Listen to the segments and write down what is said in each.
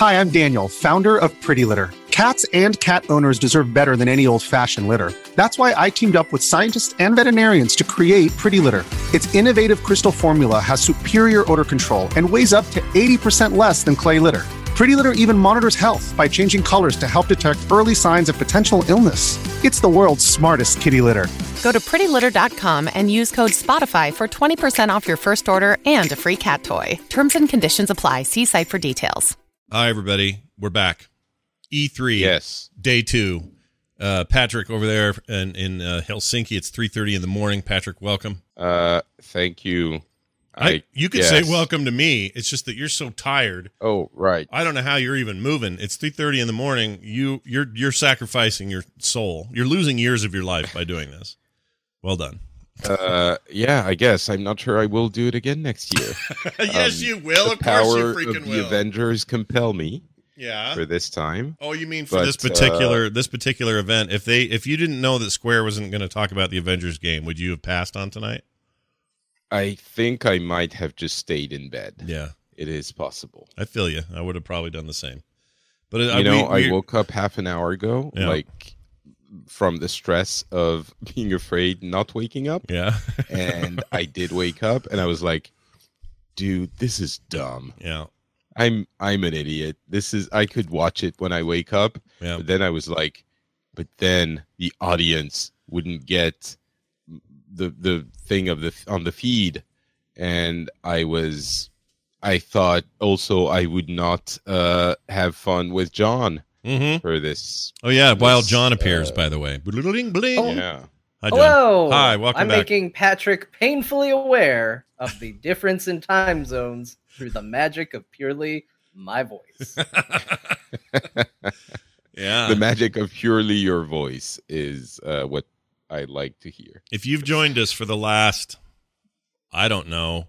Hi, I'm Daniel, founder of Pretty Litter. Cats and cat owners deserve better than any old-fashioned litter. That's why I teamed up with scientists and veterinarians to create Pretty Litter. Its innovative crystal formula has superior odor control and weighs up to 80% less than clay litter. Pretty Litter even monitors health by changing colors to help detect early signs of potential illness. It's the world's smartest kitty litter. Go to prettylitter.com and use code SPOTIFY for 20% off your first order and a free cat toy. Terms and conditions apply. See site for details. Hi, everybody. We're back. E3. Yes. Day 2. Patrick over there in Helsinki. It's 3:30 in the morning. Patrick, welcome. Thank you. You could say welcome to me. It's just that you're so tired. Oh, right. I don't know how you're even moving. It's 3:30 in the morning. You're sacrificing your soul. You're losing years of your life by doing this. Well done. Yeah, I guess. I'm not sure I will do it again next year. Yes, you will. Of course you power freaking of the will. Avengers compel me. Yeah. For this time. Oh, you mean for this particular event? If you didn't know that Square wasn't going to talk about the Avengers game, would you have passed on tonight? I think I might have just stayed in bed. Yeah. It is possible. I feel you. I would have probably done the same. But I woke up half an hour ago, Yeah. like from the stress of being afraid not waking up. Yeah. And I did wake up and I was like, dude, this is dumb. Yeah. I'm an idiot. I could watch it when I wake up. Yeah. But then I was like, but then the audience wouldn't get the thing on the feed. And I thought also I would not have fun with John for this. Oh yeah, while John appears, by the way. Bling, bling. Oh. Yeah. Hi, John. Hello. Hi, welcome I'm back. making Patrick painfully aware of the difference in time zones through the magic of purely my voice. Yeah. The magic of purely your voice is what I like to hear. If you've joined us for the last, I don't know,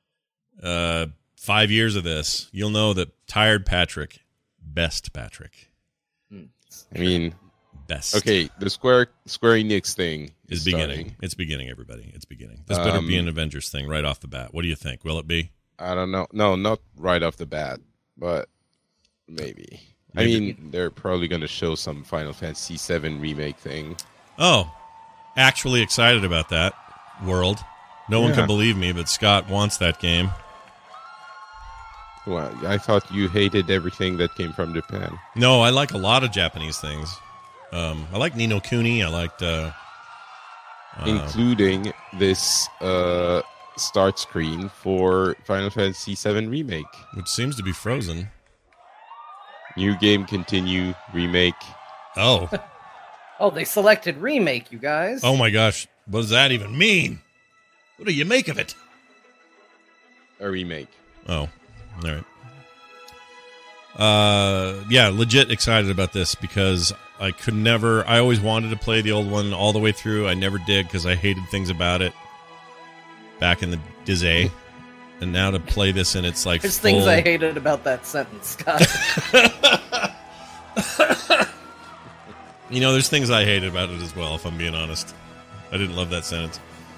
5 years of this, you'll know that Tired Patrick, best Patrick. I mean, best. Okay, the Square Enix thing is beginning. It's beginning, everybody. It's beginning. This better be an Avengers thing right off the bat. What do you think? Will it be? I don't know. No, not right off the bat, but maybe. I mean, they're probably going to show some Final Fantasy VII remake thing. Oh, actually excited about that world. No one can believe me, but Scott wants that game. Well, I thought you hated everything that came from Japan. No, I like a lot of Japanese things. I like Ni no Kuni. I liked... including this start screen for Final Fantasy VII Remake. Which seems to be frozen. New game, continue, remake. Oh. Oh, they selected remake, you guys. Oh my gosh. What does that even mean? What do you make of it? A remake. Oh, all right. Yeah, legit excited about this because I always wanted to play the old one all the way through. I never did because I hated things about it back in the Dizay. And now to play this and it's like There's things I hated about that sentence, Scott. There's things I hated about it as well, if I'm being honest. I didn't love that sentence.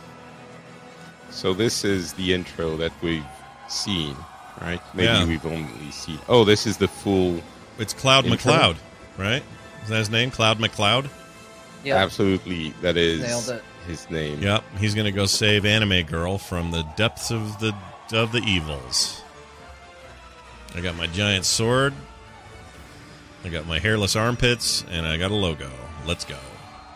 So this is the intro that we've seen, right? Maybe we've only seen... Oh, this is the full... It's Cloud intro? McCloud, right? Is that his name? Cloud McCloud? Yeah. Absolutely. That is Nailed it. his name. Yep. He's going to go save Anime Girl from the depths of the evils. I got my giant sword. I got my hairless armpits, and I got a logo. Let's go.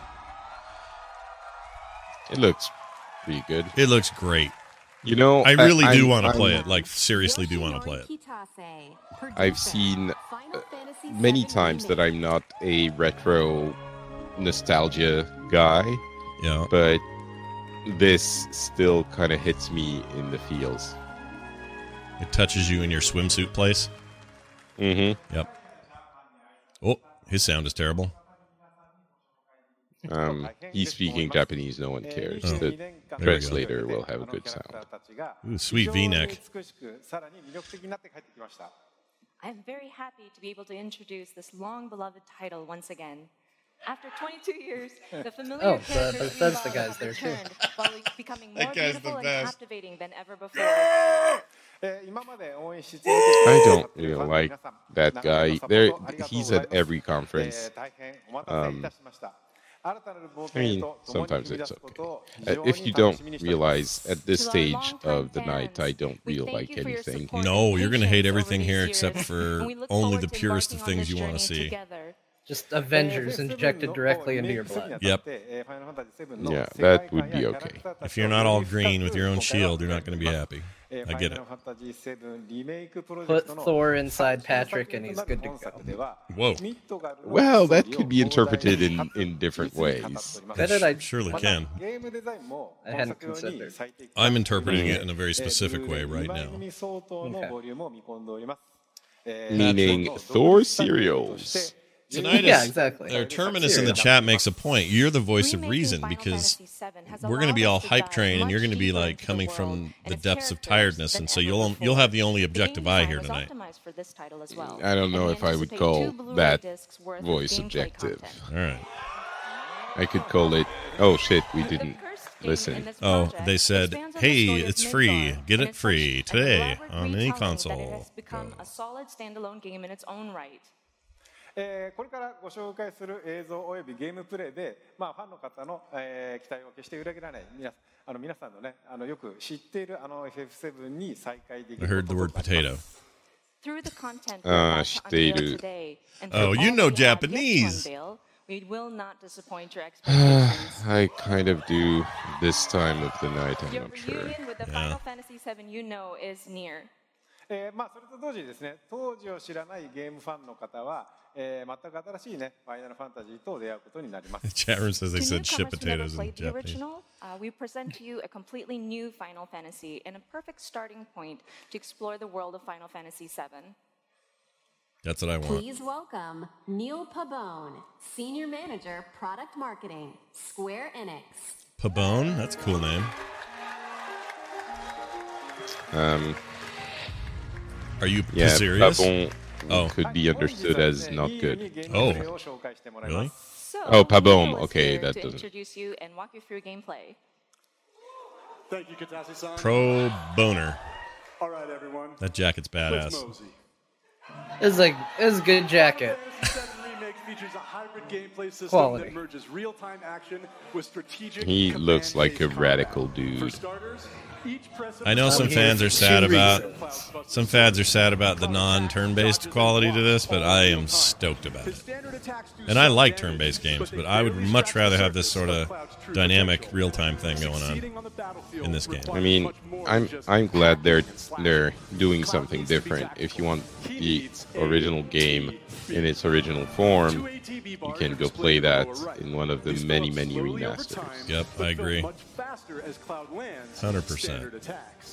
It looks pretty good. It looks great. I really do want to play it. Like, seriously do want to play it. I've seen many times that I'm not a retro nostalgia guy. Yeah. But this still kind of hits me in the feels. It touches you in your swimsuit place? Mm-hmm. Yep. Oh, his sound is terrible. He's speaking Japanese, no one cares. Oh. The translator will have a good sound. Ooh, sweet V-neck. I'm very happy to be able to introduce this long-beloved title once again. After 22 years, the familiar characters Bethesda guys there too. returned while becoming more That guy's beautiful the and best. captivating than ever before. I don't really like that guy. He's at every conference. I mean, sometimes it's okay. If you don't realize at this stage of the night, I don't really like anything. No, you're going to hate everything here except for only the purest of things you want to see. Just Avengers injected directly into your blood. Yep. Yeah, that would be okay. If you're not all green with your own shield, you're not going to be happy. I get it. Put Thor inside Patrick and he's good to go. Whoa. Well, that could be interpreted in different ways. Surely can. I hadn't considered. I'm interpreting it in a very specific way right now. Meaning Thor cereals. Tonight Yeah, exactly. Terminus in the chat makes a point. You're the voice of reason because we're going to be all hype train, and you're going to be like coming from the depths of tiredness, and so you'll have the only objective eye here tonight. I don't know if I would call that voice objective. All right. I could call it. Oh shit, we didn't listen. Oh, they said, "Hey, it's free. Get it free today on any console." Become a solid standalone game in its own right. これからご紹介する映像およびゲームプレイで、ファンの方の、期待を決して裏切らない皆さんのねよく知っているFF7 に再会できる。 I heard the word potato. Through the content Oh, you know Japanese. We will not disappoint your expectations. I kind of do this time of the night, I'm Your not sure. reunion with the Final Fantasy VII you know is near. それと同時にですね、当時を知らないゲームファンの方は、全く新しいね、ファイナルファンタジーと出会うことになります。 The chat room says they To said shit newcomers who never potatoes in played the Japanese. original, we present to you a completely new Final Fantasy and a perfect starting point to explore the world of Final Fantasy VII. That's what I want. Please welcome Neil Pabone, Senior Manager, Product Marketing, Square Enix. Pabone? That's a cool name. Are you serious? Pabon could be understood as not good. Oh, really? So, Oh, Pabone. Neil is Okay, here that to doesn't- introduce you and walk you through gameplay. Thank you, Katashi-san. Pro boner. All right, everyone. That jacket's Let's badass. mosey. It's a good jacket. Fantasy VII Remake features a hybrid gameplay system Quality. that merges real-time action with strategic. He looks like a command-based radical combat. For dude. starters, each press of I know the some button fans are is sad two about reasons. some fans are sad about the non-turn-based quality to this, but I am stoked about His it. standard attacks do And I some like damage, turn-based games, they but I would barely much scratch rather the have this surface sort of Cloud's true dynamic potential. real-time thing going on. Succeeding on the battlefield in this game. requires I mean, much more I'm than just I'm glad they're slash. they're doing Cloud something needs to be different. tactical. If you want He the needs a original game ATB. in its original form, Two ATB you bars can are go displayed play in the that lower right. in one of the These many fill up many slowly over remasters. time, Yep, but I fill agree. much faster as Cloud lands 100%. standard attacks.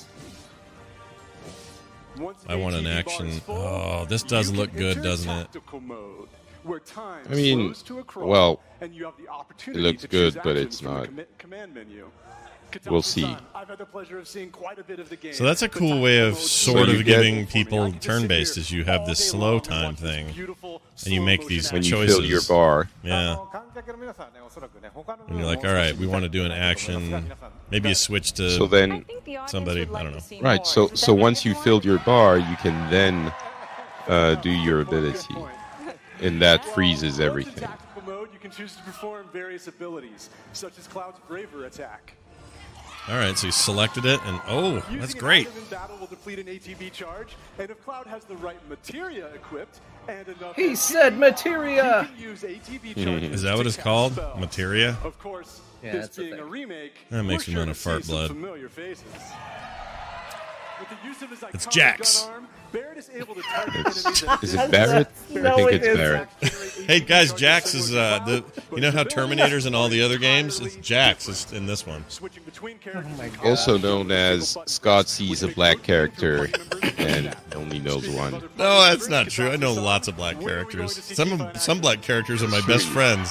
Once I want an ATB bar action. is full, Oh, this does you look can good, enter doesn't it? tactical mode, where time I mean, slows to a crawl, well, and you have the opportunity looks to good, choose but actions it's from the not. command menu. We'll see. Katashi-san, I've had the pleasure of seeing quite a bit of the game. So that's a The cool way tactical of mode sort So you of get- giving people I can just sit turn-based here is you have all this day slow long and time watch this thing, beautiful and you slow make motion these When action. you choices. fill your bar, Yeah. 観客の皆さんね、おそらくね、他の部分 And も you're like, all right, we want to do an action. Maybe you switch to so then I think the audience somebody, would I like don't to know. see right. more. So Does so that once make you it filled more? your bar, you can then do your ability, and that freezes Once in everything. tactical mode, you can choose to perform various abilities, such as Cloud's Braver attack. All right, so you selected it, and oh, Using that's an great. item in battle will deplete an ATB charge, and if Cloud has the right materia equipped and enough He ATB, said materia. you can use ATB charges Is that what to it's cast called? spells. Materia? Of course, Yeah, this that's the being a thing. remake, That makes we're me sure wanna to see fart some blood. familiar faces. With the use of his It's iconic Jax. gun arm, Barrett is able to target It's, enemies at is it distance. Barrett? No, I think it it's isn't. Barrett. Hey guys, Jax is you know how Terminators in all the other games? It's Jax is in this one. Switching between characters. Also known as Scott sees a black character and only knows one. No, that's not true. I know lots of black characters. Some black characters are my best friends.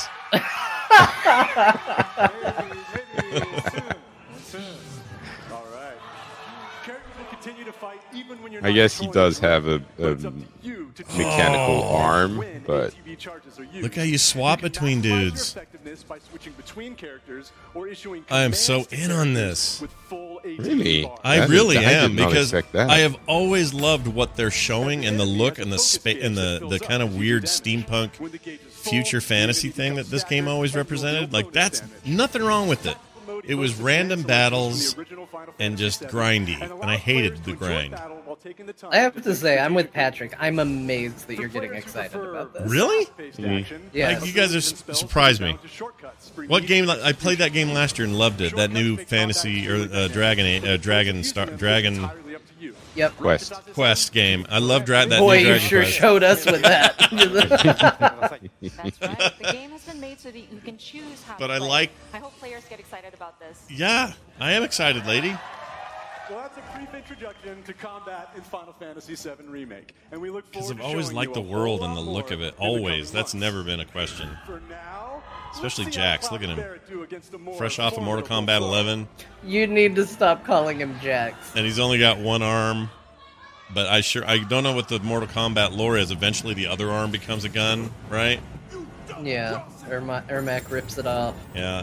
All right. Characters will continue to fight even when you're I not guess he controlling does the have a but it's up to you to decide mechanical arm, when but ATB charges are used. Look how you swap can between maximize your dudes. effectiveness by switching between characters or issuing I am commands so to in on characters this. with full ATB Really? bars. I really I am did not because expect that. I have always loved what they're showing and the look and the kind of weird steampunk future fantasy thing that this game always represented. Like, that's nothing wrong with it. It was random battles and just grindy, and I hated the grind. I have to say, I'm with Patrick. I'm amazed that you're getting excited about this. Really? Yeah. Like, you guys are surprised me. What game? I played that game last year and loved it. That new fantasy or Dragon Yep. Quest game. I love that Boy, new you Dragon sure Quest. showed us with that. That's right. The game has been made so that you can choose how But to I play. like- I hope players get excited about this. Yeah, I am excited, lady. Well, that's a brief introduction to combat in Final Fantasy VII Remake, and we look Because forward I've to always showing liked you the a whole world lot and the look more of it. in the coming Always. That's months. never been a question. For now, Especially let's see Jax. how Look at him. Cloud Barrett do against a more Fresh off of Mortal formidable Kombat foe. 11, You need to stop calling him Jax. and he's only got one arm. But I don't know what the Mortal Kombat lore is. Eventually, the other arm becomes a gun, right? Yeah. Ermac rips it off. Yeah.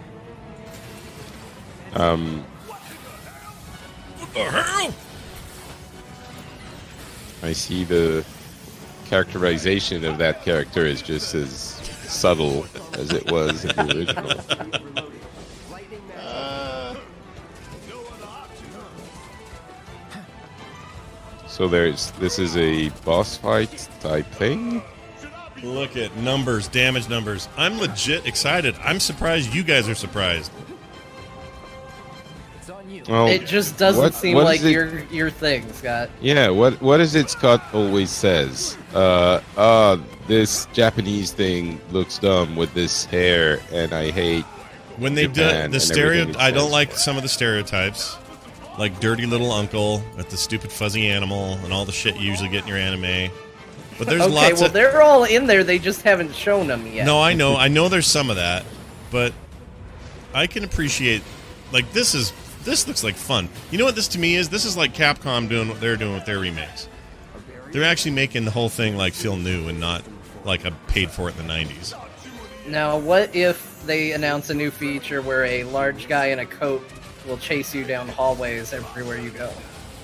What the hell? I see the characterization of that character is just as subtle as it was in the original. So this is a boss fight type thing? Look at numbers, damage numbers. I'm legit excited. I'm surprised you guys are surprised. Well, It just doesn't what- seem what like is it- your thing, Scott. Yeah, what is it Scott always says? This Japanese thing looks dumb with this hair, and I hate When they Japan do the and everything it I don't says. like some of the stereotypes, like dirty little uncle with the stupid fuzzy animal and all the shit you usually get in your anime. But there's Okay, lots well, of they're all in there. They just haven't shown them yet. no, I know there's some of that, but I can appreciate like this looks like fun. You know what this to me is? This is like Capcom doing what they're doing with their remakes. They're actually making the whole thing like feel new and not like I paid for it in the 90s. Now, what if they announce a new feature where a large guy in a coat will chase you down hallways everywhere you go?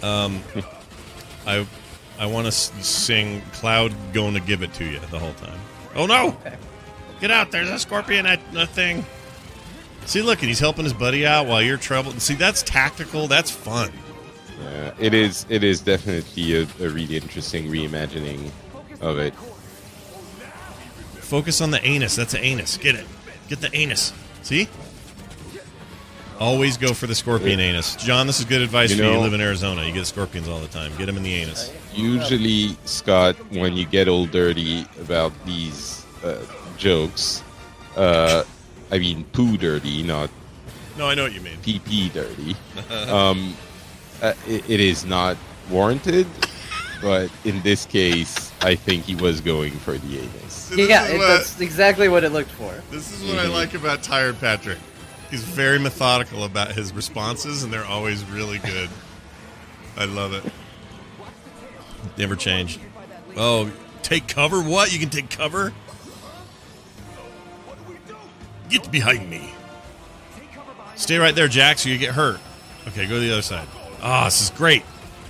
I want to sing Cloud Going to Give It to You the whole time. Oh no! Okay. Get out there, there's a scorpion at the thing. See, look, he's helping his buddy out while you're troubled. See, that's tactical, that's fun. it is definitely a really interesting reimagining of it. Focus on the anus, that's an anus. Get it. Get the anus. See? Always go for the scorpion anus. John, this is good advice You for you. You know- live in Arizona. You get scorpions all the time. Get them in the anus. Usually, Scott, when you get all dirty about these jokes, I mean poo dirty, not No, I know what you mean. pee dirty, it is not warranted. But in this case, I think he was going for the anus. That's exactly what it looked for. This is what I like about Tired Patrick. He's very methodical about his responses, and they're always really good. I love it. Never change. Oh, take cover? What? You can take cover? Get behind me. Stay right there, Jax, or you get hurt. Okay, go to the other side. Ah, this is great.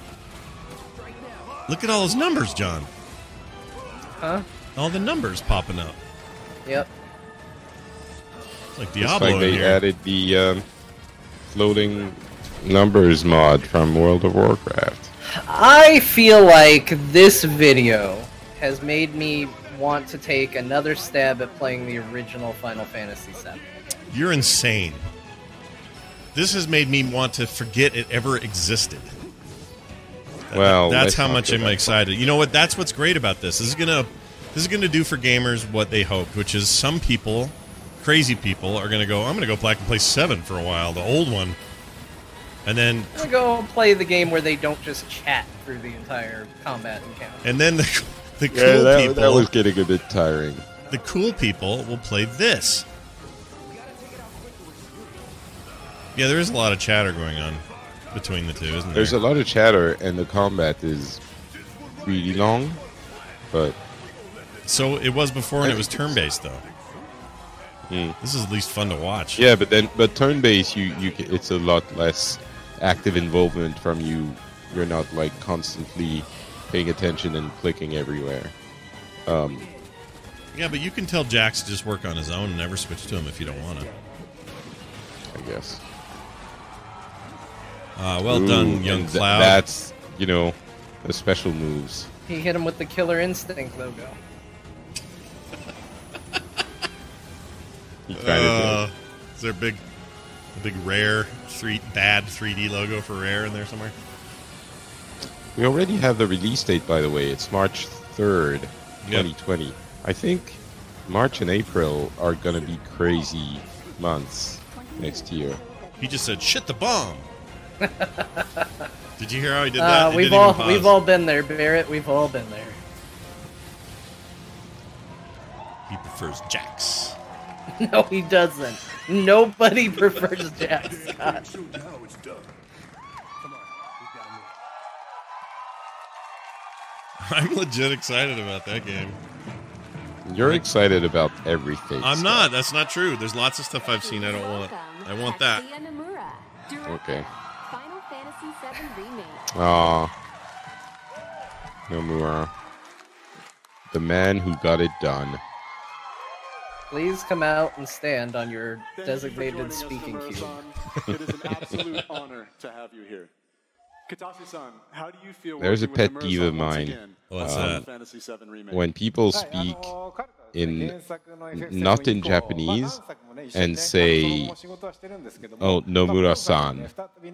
Look at all those numbers, John. Huh? All the numbers popping up. Yep. It's like It's Diablo like in they here. added the floating numbers mod from World of Warcraft. I feel like this video has made me want to take another stab at playing the original Final Fantasy VII. You're insane. This has made me want to forget it ever existed. Well, That's let's how not much go I'm that excited. You know what? That's what's great about this. This is gonna do for gamers what they hoped, which is some people, crazy people, are gonna go. I'm gonna go back and play 7 for a while, the old one, and then I'm gonna go play the game where they don't just chat through the entire combat encounter. the cool Yeah, people. that was getting a bit tiring. The cool people will play this. Yeah, there is a lot of chatter going on. between the two, isn't there? There's a lot of chatter, and the combat is really long, but... So it was before, and it was turn-based, though. This is at least fun to watch. Yeah, but turn-based, it's a lot less active involvement from you. You're not like constantly paying attention and clicking everywhere. Yeah, but you can tell Jax to just work on his own and never switch to him if you don't want to. I guess. Well done, young Cloud. That's, the special moves. He hit him with the Killer Instinct logo. Is there a big Rare bad 3D logo for Rare in there somewhere? We already have the release date, by the way. It's March 3rd, 2020. Yep. I think March and April are going to be crazy months next year. He just said, "Shit the bomb." Did you hear how he did that? We've all been there, Barrett. We've all been there. He prefers Jax. No, he doesn't. Nobody prefers Jax, Scott. I'm legit excited about that game. You're excited about everything. I'm not. That's not true. There's lots of stuff I've seen I don't want. I want that. Okay. Final Fantasy VII Remake. Aw. Nomura. The man who got it done. Please come out and stand on your designated speaking cue. It is an absolute honor to have you here. Katashi-san, how do you feel? There's a pet peeve of mine. What's that? When people speak not in Japanese and say, "Oh, Nomura-san,"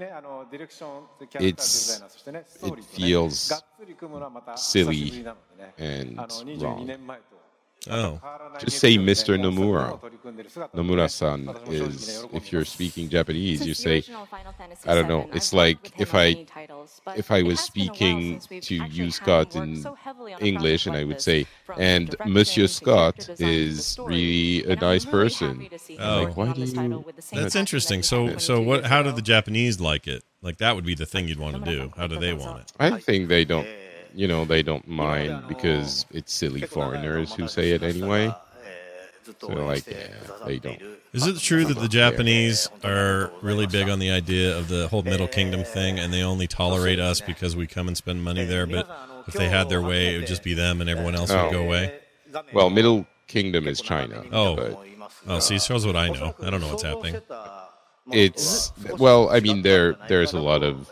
it feels silly and wrong. Oh. Just say Mr. Nomura. Nomura-san is, if you're speaking Japanese, you say, I don't know, it's like if I was speaking to you, Scott, in English, and I would say, and Monsieur Scott is really a nice person. Oh. Like, why do you... That's interesting. So what? How do the Japanese like it? Like, that would be the thing you'd want to do. How do they want it? I think they don't... they don't mind because it's silly foreigners who say it anyway. So, they don't. Is it true that the Japanese are really big on the idea of the whole Middle Kingdom thing, and they only tolerate us because we come and spend money there, but if they had their way, it would just be them and everyone else would go away? Well, Middle Kingdom is China. See, it shows what I know. I don't know what's happening. It's... Well, I mean, there's a lot of...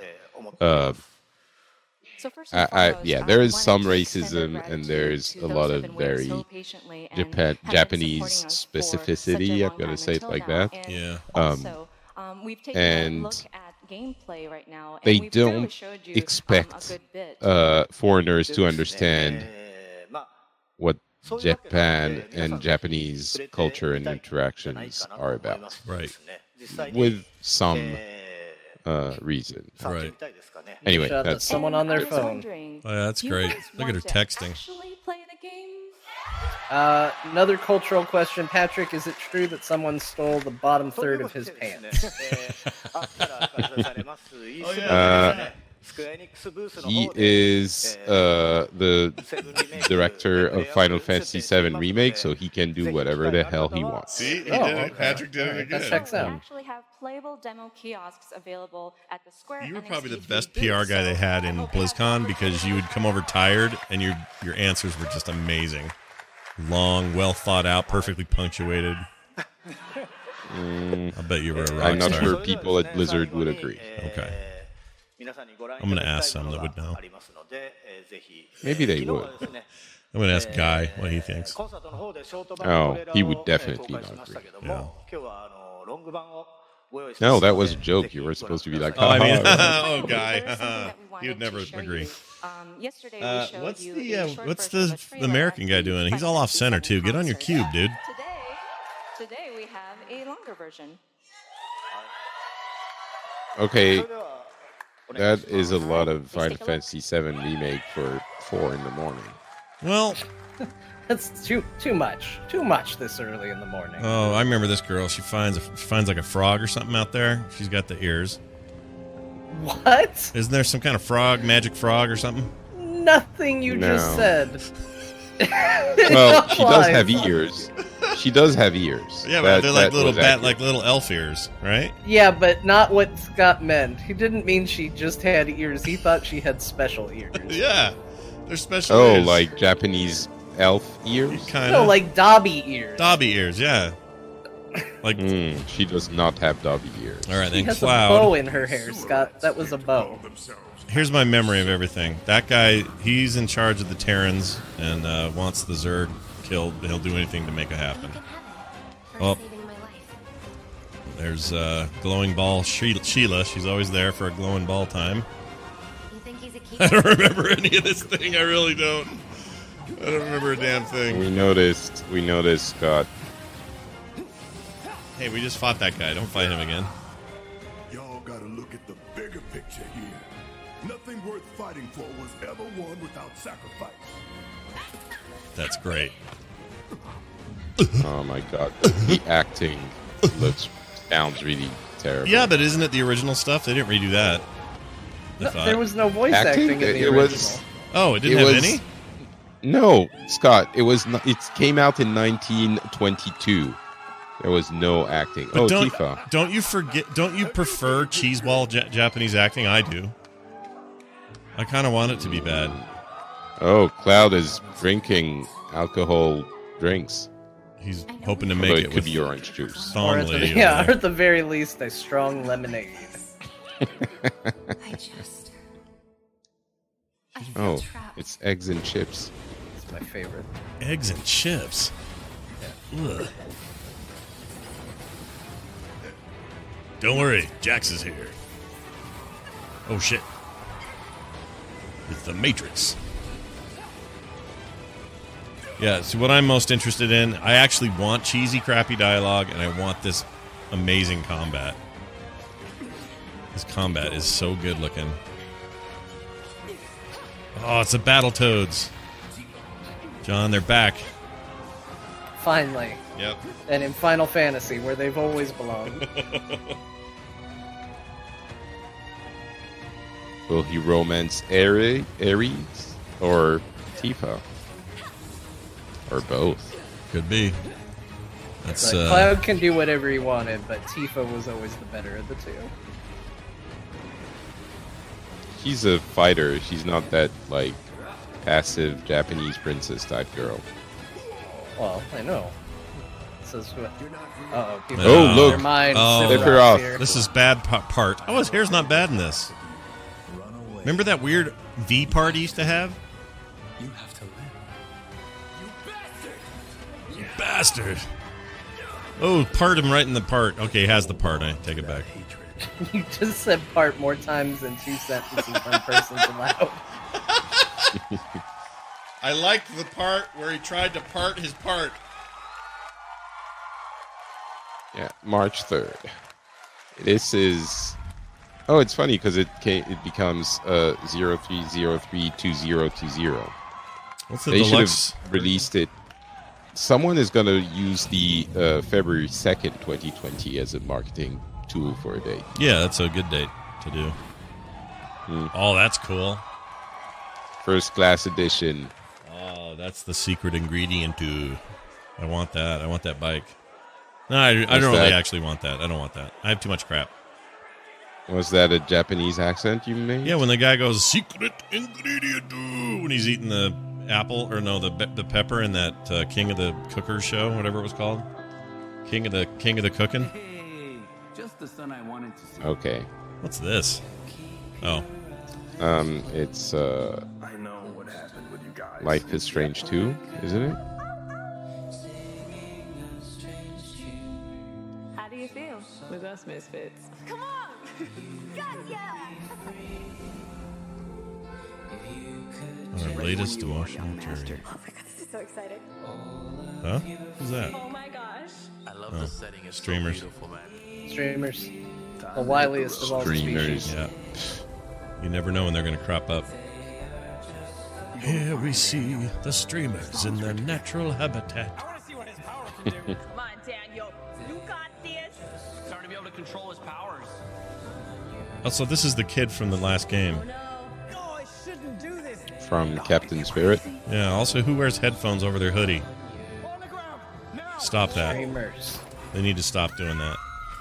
there is some racism, and there's a lot of very Japanese specificity. I'm going to say it like that. Yeah. And they don't expect foreigners to understand what Japan and Japanese culture and interactions are about. Right. With some reason. Right. Anyway, that's someone on their phone. Oh, yeah, that's great. Look at her texting. Another cultural question, Patrick. Is it true that someone stole the bottom third of his pants? He is the director of Final Fantasy VII Remake, so he can do whatever the hell he wants. See, he did it. Patrick did it again. That checks out. We actually have playable demo kiosks available at the Square. You were probably the best PR guy they had in BlizzCon because you would come over tired and your answers were just amazing. Long, well thought out, perfectly punctuated. I bet you were a rock I'm not star. sure people at Blizzard would agree. Okay. I'm going to ask some that would know. Maybe they would. I'm going to ask Guy what he thinks. Oh, he would definitely not agree. Yeah. No, that was a joke. You were supposed to be like, Oh, I mean, "Ha-ha." oh, Guy. He would never agree. What's the American guy doing? He's all off center too. Get on your cube, dude. Today we have a longer version. Okay, that is a lot of Final Fantasy VII Remake for 4 in the morning. Well, that's too much. Too much this early in the morning. Oh, I remember this girl. She finds like a frog or something out there. She's got the ears. What? Isn't there some kind of frog, magic frog or something? Nothing you just said. Well, she does have ears. She does have ears. Yeah, but they're like that little was accurate. like little elf ears, right? Yeah, but not what Scott meant. He didn't mean she just had ears. He thought she had special ears. Yeah, they're special. Oh, ears. like Japanese elf ears? Kind No, of like Dobby ears. Dobby ears. Yeah. Like She does not have Dobby ears. all right, She then has Cloud. a bow in her hair, Scott. That was a bow. Here's my memory of everything. That guy, he's in charge of the Terrans and wants the Zerg killed. He'll do anything to make it happen. Oh, there's glowing ball Sheila. She's always there for a glowing ball time. I don't remember any of this thing. I really don't. I don't remember a damn thing. We noticed, Scott. Hey, we just fought that guy. Don't fight him again. Y'all gotta look at the bigger picture here. Nothing worth fighting for was ever won without sacrifice. That's great. Oh my god. The acting sounds really terrible. Yeah, but isn't it the original stuff? They didn't redo that. I No, thought. there was no voice acting in the It original. was. Oh, it didn't have any? No, Scott. It was. It came out in 1922. There was no acting. But Tifa. don't you forget? Don't you prefer cheeseball Japanese acting? I do. I kind of want it to be bad. Oh, Cloud is drinking alcohol drinks. He's hoping to Although make it it could with be orange juice. Or at the, yeah, or at the very least, a strong lemonade. Oh, it's eggs and chips. It's my favorite. Eggs and chips. Ugh. Don't worry, Jax is here. Oh shit. It's the Matrix. Yeah, so what I'm most interested in, I actually want cheesy, crappy dialogue, and I want this amazing combat. This combat is so good looking. Oh, it's the Battletoads. John, they're back. Finally. Yep. And in Final Fantasy, where they've always belonged. Will he romance Ares or Tifa? Or both? Could be. That's Like, Cloud can do whatever he wanted, but Tifa was always the better of the two. She's a fighter. She's not that, like, passive Japanese princess type girl. Well, I know. This is what. Uh-oh. People Oh, lose look. their minds, Oh, Flip her off. here. This is bad part. Oh, his hair's not bad in this. Remember that weird V part he used to have? You have to live. You bastard. Oh, part him right in the part. Okay, he has the part. I take it back. You just said part more times than 2 sentences one person's allowed. I liked the part where he tried to part his part. Yeah, March 3rd. This is... Oh, it's funny because it becomes 03032020. What's the They should deluxe? have released it. Someone is going to use the February 2nd, 2020 as a marketing tool for a date. Yeah, that's a good date to do. Oh, that's cool. First class edition. Oh, that's the secret ingredient to. I want that. I want that bike. No, I don't really that? actually want that. I don't want that. I have too much crap. Was that a Japanese accent you made? Yeah, when the guy goes secret ingredient when he's eating the apple or no the pepper in that King of the Cookers show, whatever it was called, King of the Cooking. Hey, just the son I wanted to see. Okay. What's this? Oh, it's I know what happened with you guys. Life is Strange 2, isn't it? How do you feel with us misfits? Come on! our latest emotional journey. Oh my god, this is so exciting. Huh? Who's that? Oh my gosh. I love Oh, the setting. It's streamers. So beautiful, man. Streamers. The wiliest of all Streamers. species. Yeah. You never know when they're going to crop up. Here we see the streamers in their natural habitat. I want to see what his powers can do. Come on, Daniel. You got this. Starting to be able to control his powers. Also, this is the kid from the last game. From Captain Spirit. Yeah, also, who wears headphones over their hoodie? Stop that. Streamers. They need to stop doing that.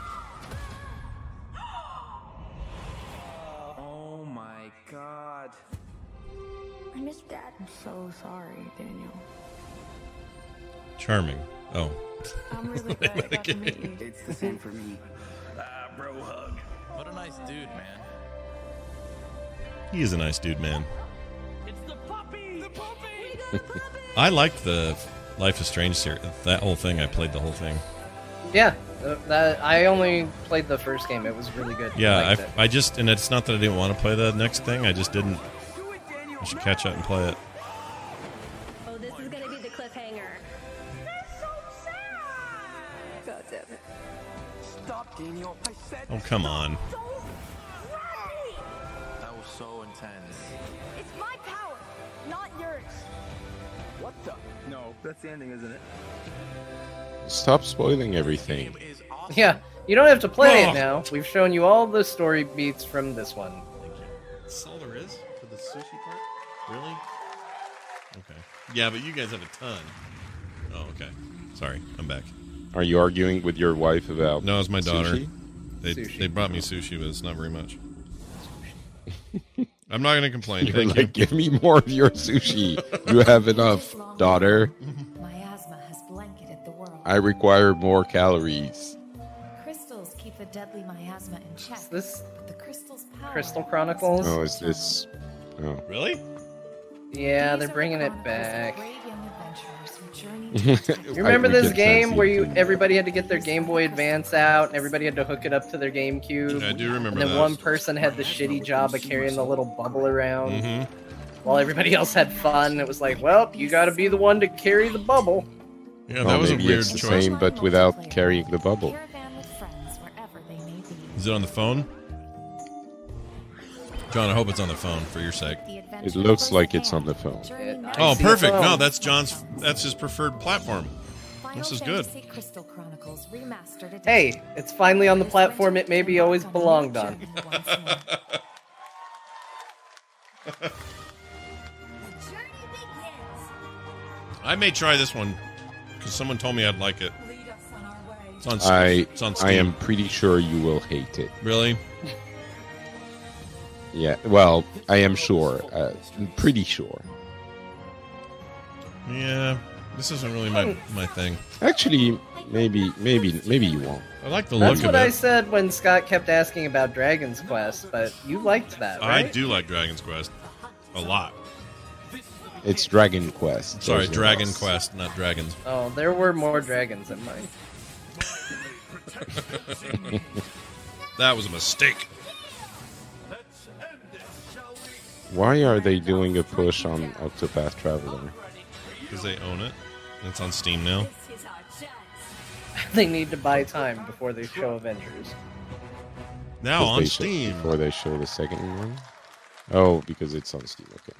Oh my god. I miss Dad. I'm so sorry, Daniel. Charming. Oh. I'm really glad I got to meet you. It's the same for me. Bro hug. What a nice dude, man. He is a nice dude, man. It's the puppy! The puppy! I liked the Life is Strange series. That whole thing, I played the whole thing. Yeah, I only played the first game. It was really good. Yeah, it. I just, and it's not that I didn't want to play the next thing, I just didn't. I should catch up and play it. Oh, this is gonna be the cliffhanger. God damn it. Stop, Daniel. I said Oh, come on. that was so intense. It's my power, not yours. What the? No, that's the ending, isn't it? Stop spoiling everything. Yeah, you don't have to play Oh. it now. We've shown you all the story beats from this one. That's all there is for the sushi part? Really? Okay. Yeah, but you guys have a ton. Oh, okay. Sorry, I'm back. Are you arguing with your wife about No, it's my daughter. sushi? They brought me sushi, but it's not very much. I'm not going to complain. You're Thank like, give me more of your sushi. You have enough, daughter. Miasma has blanketed the world. I require more calories. Crystals keep the deadly miasma in check. Is this but the crystal's power Crystal Chronicles? Oh, is this? Oh. Really? Yeah, These they're are bringing the it chronicles of back. brave young adventurers who journey You remember I this get game fancy where you too. everybody had to get their Game Boy Advance out and everybody had to hook it up to their GameCube? I do remember And then that. one person had the shitty job of carrying the little bubble around Mm-hmm. while everybody else had fun. It was like, well, you got to be the one to carry the bubble. Yeah, Oh, that was a maybe weird it's the choice. same, but without carrying the bubble. caravan with friends wherever they may be. Is it on the phone? John, I hope it's on the phone for your sake. The It adventure looks was like at it's on the hand. phone. Journey I Oh, see the perfect. phone. No, that's his preferred platform. Final This is good. Fantasy Crystal Chronicles Remastered Edition. Hey, it's finally on the platform it maybe always belonged on. Once more. I may try this one because someone told me I'd like it. It's on I It's on Steam. I am pretty sure you will hate it. Really? Yeah. Well, I am sure. Pretty sure. Yeah. This isn't really my thing. Actually, maybe you won't. I like the That's look what of I it. said when Scott kept asking about Dragon's Quest, but you liked that, I right? do like Dragon's Quest a lot. It's Dragon Quest. Sorry, There's no Dragon S. Quest, not dragons. Oh, there were more dragons than mine. That was a mistake. Why are they doing a push on Octopath Traveler? Because they own it. It's on Steam now. They need to buy time before they show Avengers. Now 'Cause on they show- Steam. before they show the second one. Oh, because it's on Steam. Okay.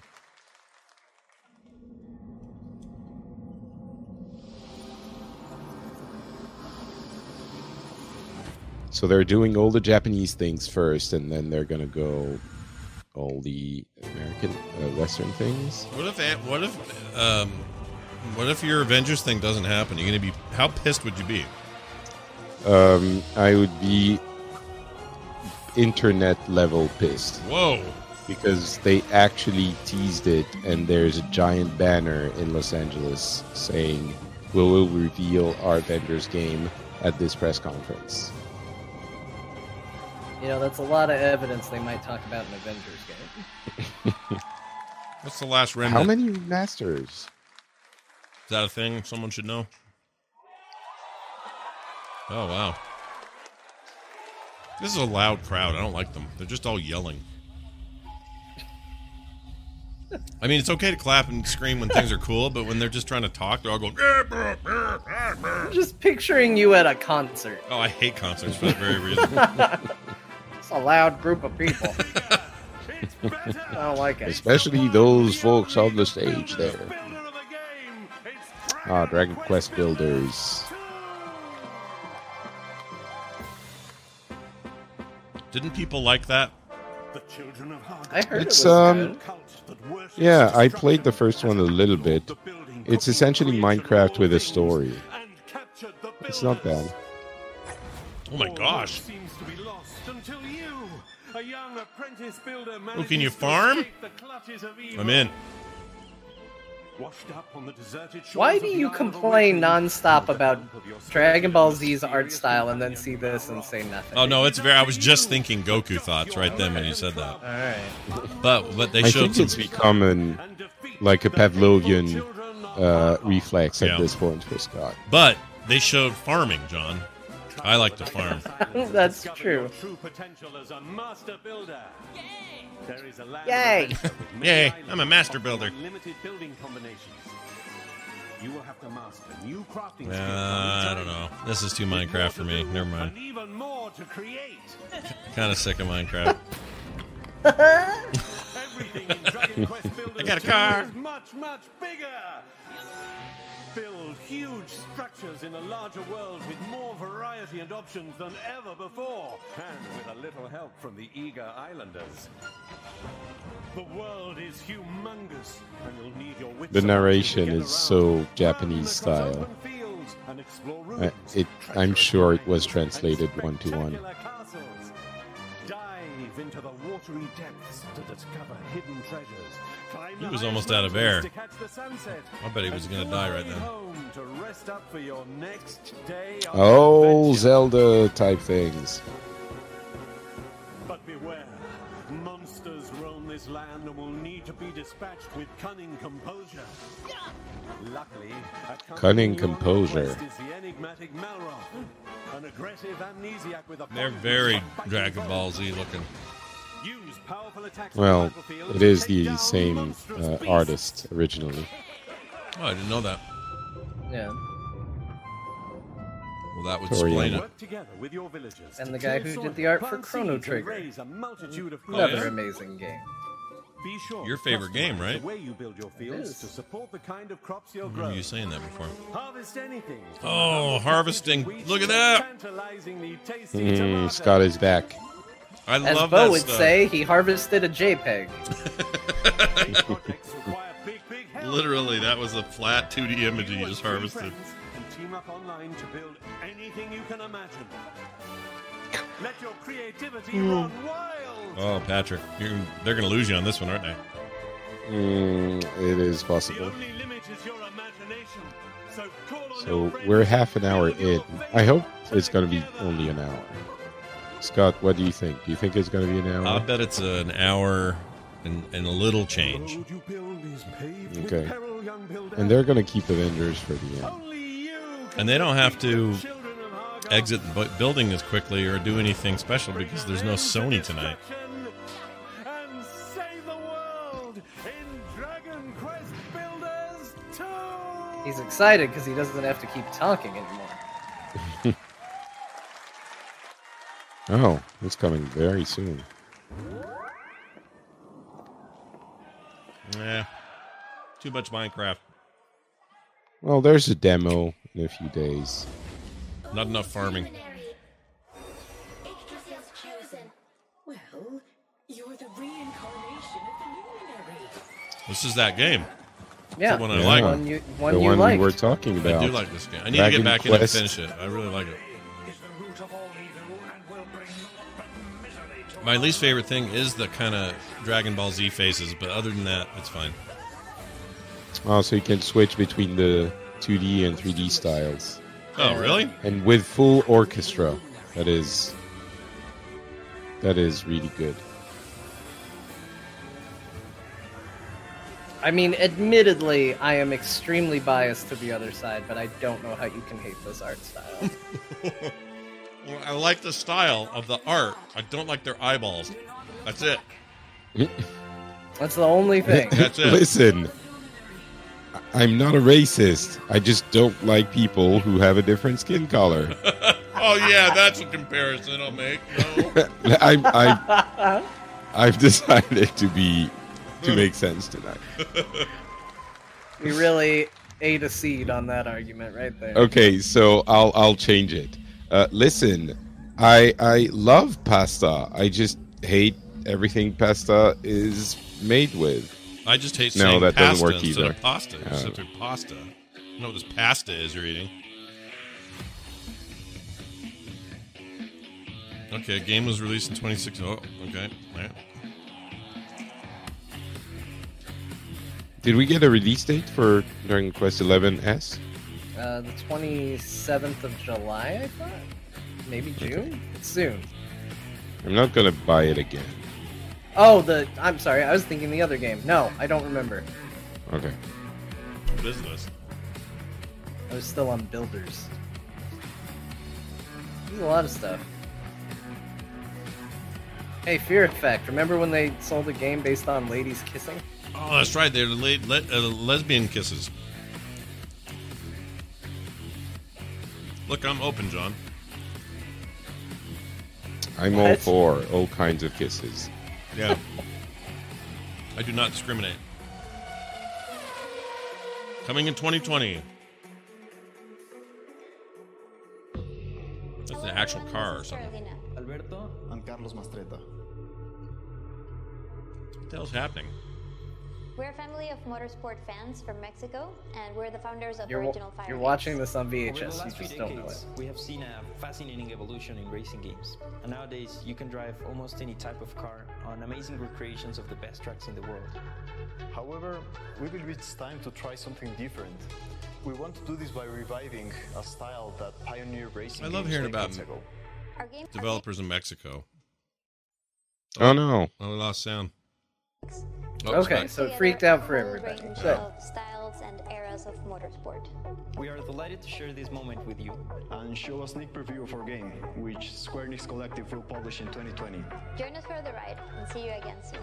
So they're doing all the Japanese things first, and then they're gonna go all the American, Western things. What if your Avengers thing doesn't happen? You're gonna be how pissed would you be? I would be internet level pissed. Whoa! Because they actually teased it, and there's a giant banner in Los Angeles saying, "We will reveal our Avengers game at this press conference." You know, that's a lot of evidence they might talk about an Avengers game. What's the last remnant? How many remasters? Is that a thing someone should know? Oh, wow. This is a loud crowd. I don't like them. They're just all yelling. I mean, it's okay to clap and scream when things are cool, but when they're just trying to talk, they're all going... I'm just picturing you at a concert. Oh, I hate concerts for that very reason. It's a loud group of people. I don't like it. Especially those folks on the stage there. Ah, Dragon Quest builders. Didn't people like that? I heard It's it was good. yeah, I played the first one a little bit. It's essentially Minecraft with a story. It's not bad. Oh my gosh. Oh, can you farm? I'm in. Why do you complain nonstop about Dragon Ball Z's art style and then see this and say nothing? Oh no, it's very. I was just thinking Goku thoughts right then when you said that. All right. But they I showed think some. it's become like a Pavlovian reflex at this point for Scott. But they showed farming, John. I like to farm. That's true. Yay! Yay! I'm a master builder. I don't know. This is too Minecraft for me. Never mind. Kind of sick of Minecraft. I got a car. Much bigger. Build huge structures in a larger world with more variety and options than ever before, and with a little help from the eager islanders. The world is humongous, and you'll need your wits. The narration is so Japanese style. I'm sure it was translated 1-to-1. Dive into the watery depths to discover hidden treasures. He was almost out of air. I bet he was going to die right then. Oh, Zelda type things. But beware, monsters roam this land and will need to be dispatched with cunning composure. Luckily, Cunning composure. is the enigmatic Malroth, an aggressive amnesiac with a They're very Dragon Ball Z looking. Well, it is the same artist originally. Oh, I didn't know that. Yeah. Well, that would Toriyama. explain it. And the guy who did the art for Chrono Trigger. Another amazing game. Your favorite game, right? It is. Remember you saying that before. Harvest anything. Oh, harvesting. Look at that. Scott is back. I As love Bo that would stuff. say, he harvested a JPEG. Literally, that was a flat 2D image you just harvested. And team up online to build anything you can imagine. Let your creativity run wild. Oh, Patrick, they're going to lose you on this one, aren't they? It is possible. Only limit is your imagination. So call on So your friends we're half an hour in. I hope it's going to be only an hour. Scott, what do you think? Do you think it's going to be an hour? I bet it's an hour and a little change. Okay. And they're going to keep Avengers for the end. And they don't have to exit the building as quickly or do anything special because there's no Sony tonight. and save the world in Dragon Quest Builders 2. He's excited because he doesn't have to keep talking anymore. Oh, it's coming very soon. Yeah. Too much Minecraft. Well, there's a demo in a few days. Not enough farming. Well, you're the reincarnation of the luminary. This is that game. Yeah. The one I like. One the you one liked. we were talking about. I do like this game. I need to get back in and finish it. I really like it. My least favorite thing is the kind of Dragon Ball Z faces, but other than that, it's fine. Oh, so you can switch between the 2D and 3D styles. Oh, really? And with full orchestra. That is really good. I mean, admittedly, I am extremely biased to the other side, but I don't know how you can hate this art style. Well, I like the style of the art. I don't like their eyeballs. That's it. That's the only thing. That's it. Listen, I'm not a racist. I just don't like people who have a different skin color. Oh yeah, that's a comparison I'll make. No. I've decided to make sense tonight. We really ate a seed on that argument right there. Okay, so I'll change it. Listen, I love pasta. I just hate everything pasta is made with. I just hate No, saying that pasta doesn't work instead either. of pasta. You said they're pasta. You know what this pasta is you're eating. Okay, a game was released in 2016. Oh, okay. All right. Did we get a release date for Dragon Quest XI-S? The 27th of July, I thought? Maybe June? Okay. It's soon. I'm not gonna buy it again. Oh, I'm sorry, I was thinking the other game. No, I don't remember. Okay. What is this? I was still on Builders. There's a lot of stuff. Hey, Fear Effect, remember when they sold a game based on ladies kissing? Oh, that's right. They're lesbian kisses. Look, I'm open, John. I'm all for all kinds of kisses. Yeah. I do not discriminate. Coming in 2020. That's the actual car or something. Alberto and Carlos Mastretta. What the hell's happening? We're a family of motorsport fans from Mexico, and we're the founders of You're Original Fire. You're watching this on Over the VHS, you last few just don't know it. decades, we have seen a fascinating evolution in racing games. And nowadays, you can drive almost any type of car on amazing recreations of the best tracks in the world. However, we believe it's time to try something different. We want to do this by reviving a style that pioneered racing. I love games hearing decades about ago. developers in Mexico. Oh no. Oh, we lost sound. Oh, Okay, it's so back. it freaked out for everybody. Range Good. of styles and eras of motorsport. We are delighted to share this moment with you. And show a sneak preview of our game, which Square Enix Collective will publish in 2020. Join us for the ride, and see you again soon.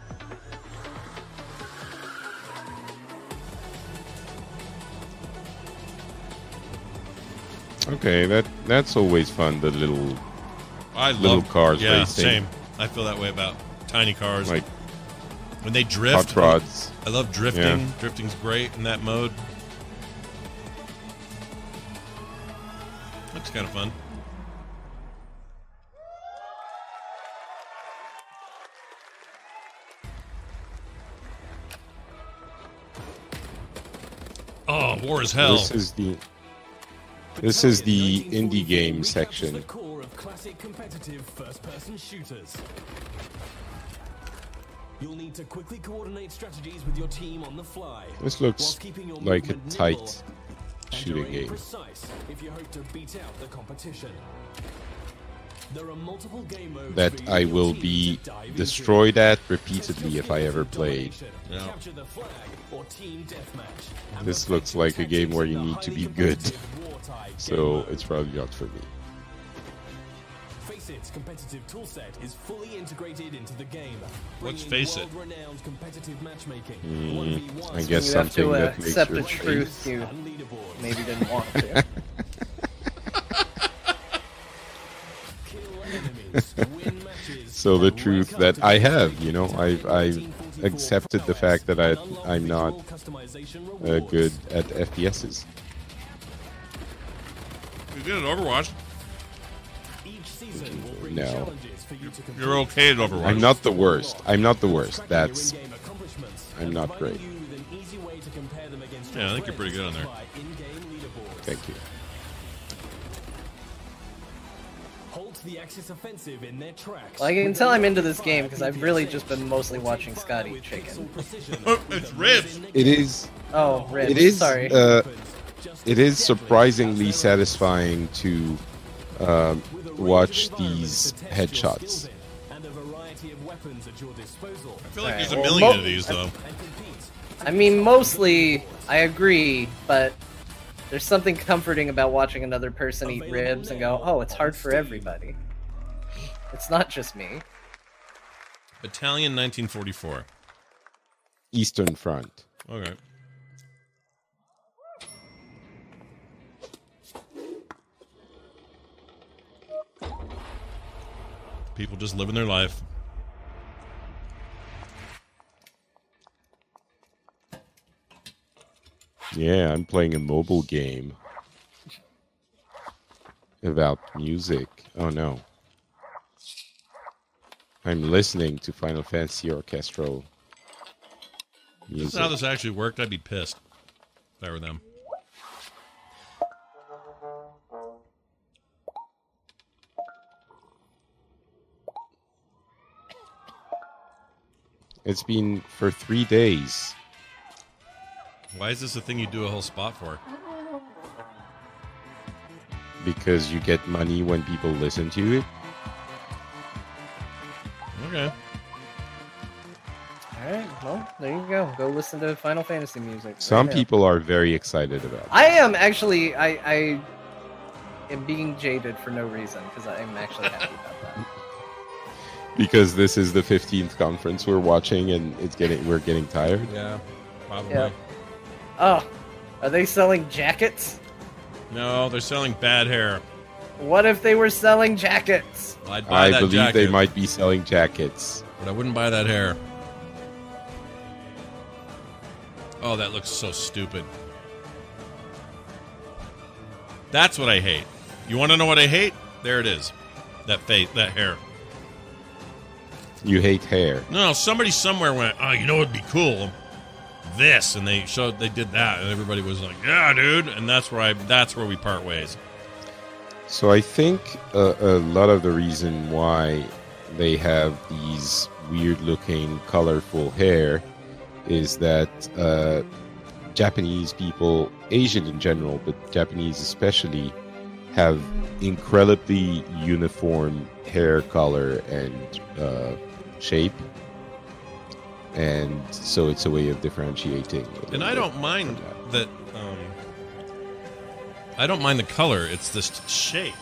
Okay, that's always fun. The little love cars yeah, racing. Same. I feel that way about tiny cars. Like when they drift. hot rods. I love drifting. Yeah. Drifting's great in that mode. Looks kind of fun. Oh, war is hell. This is the indie game section. The core of classic competitive first-person shooters. You'll need to quickly coordinate strategies with your team on the fly. This looks whilst keeping your like a movement tight nimble shooting and game. precise if you hope to beat out the competition. There are multiple game modes That for you I and your will team be to dive destroyed into. at repeatedly if I ever played. Yeah. Capture the flag or team deathmatch. And This perfect looks like a game tactics where in you the need to highly be good. competitive wartime game So mode. it's probably not for me. Faceit competitive toolset is fully integrated into the game. What's bringing Faceit? world-renowned competitive matchmaking. I guess You have something to that makes accept your the truth face- you maybe didn't want to. So the truth that I have, you know, I've accepted the fact that I'm not good at FPSs. You're good at Overwatch. No. You're okay at Overwatch. I'm not the worst. I'm not the worst. That's... I'm not great. Yeah, I think you're pretty good on there. Thank you. Halt the Axis offensive in their tracks. Well, I can tell I'm into this game because I've really just been mostly watching Scott eat chicken. Oh, it's ribs. It is... Oh, ribs. It is, Sorry. it is surprisingly satisfying to watch these headshots. And a variety of weapons at your disposal. I feel like Alright, there's a well, million of these, though. I mean, mostly I agree, but there's something comforting about watching another person eat ribs and go, oh, it's hard for everybody. It's not just me. Battalion 1944. Eastern Front. Okay. People just living their life. Yeah, I'm playing a mobile game. about music. Oh no. I'm listening to Final Fantasy orchestral This music. is how this actually worked. I'd be pissed if I were them. It's been for 3 days. Why is this a thing you do a whole spot for? Because you get money when people listen to it. Okay. Alright, well, there you go. Go listen to Final Fantasy music. Some Right now. people are very excited about it. I am actually, I am being jaded for no reason, because I am actually happy about that. Because this is the 15th conference we're watching and we're getting tired. Yeah, probably. Yeah. Oh, are they selling jackets? No, they're selling bad hair. What if they were selling jackets? I'd buy I that believe jacket, they might be selling jackets. but I wouldn't buy that hair. Oh, that looks so stupid. That's what I hate. You want to know what I hate? There it is. That face, that hair. You hate hair. No, somebody somewhere went, oh, you know what'd be cool? This, and they did that, and everybody was like, yeah, dude, and that's where we part ways. So I think a lot of the reason why they have these weird-looking, colorful hair is that Japanese people, Asian in general, but Japanese especially, have incredibly uniform hair color and shape. And so it's a way of differentiating. And I don't mind that. I don't mind the color. It's this shape.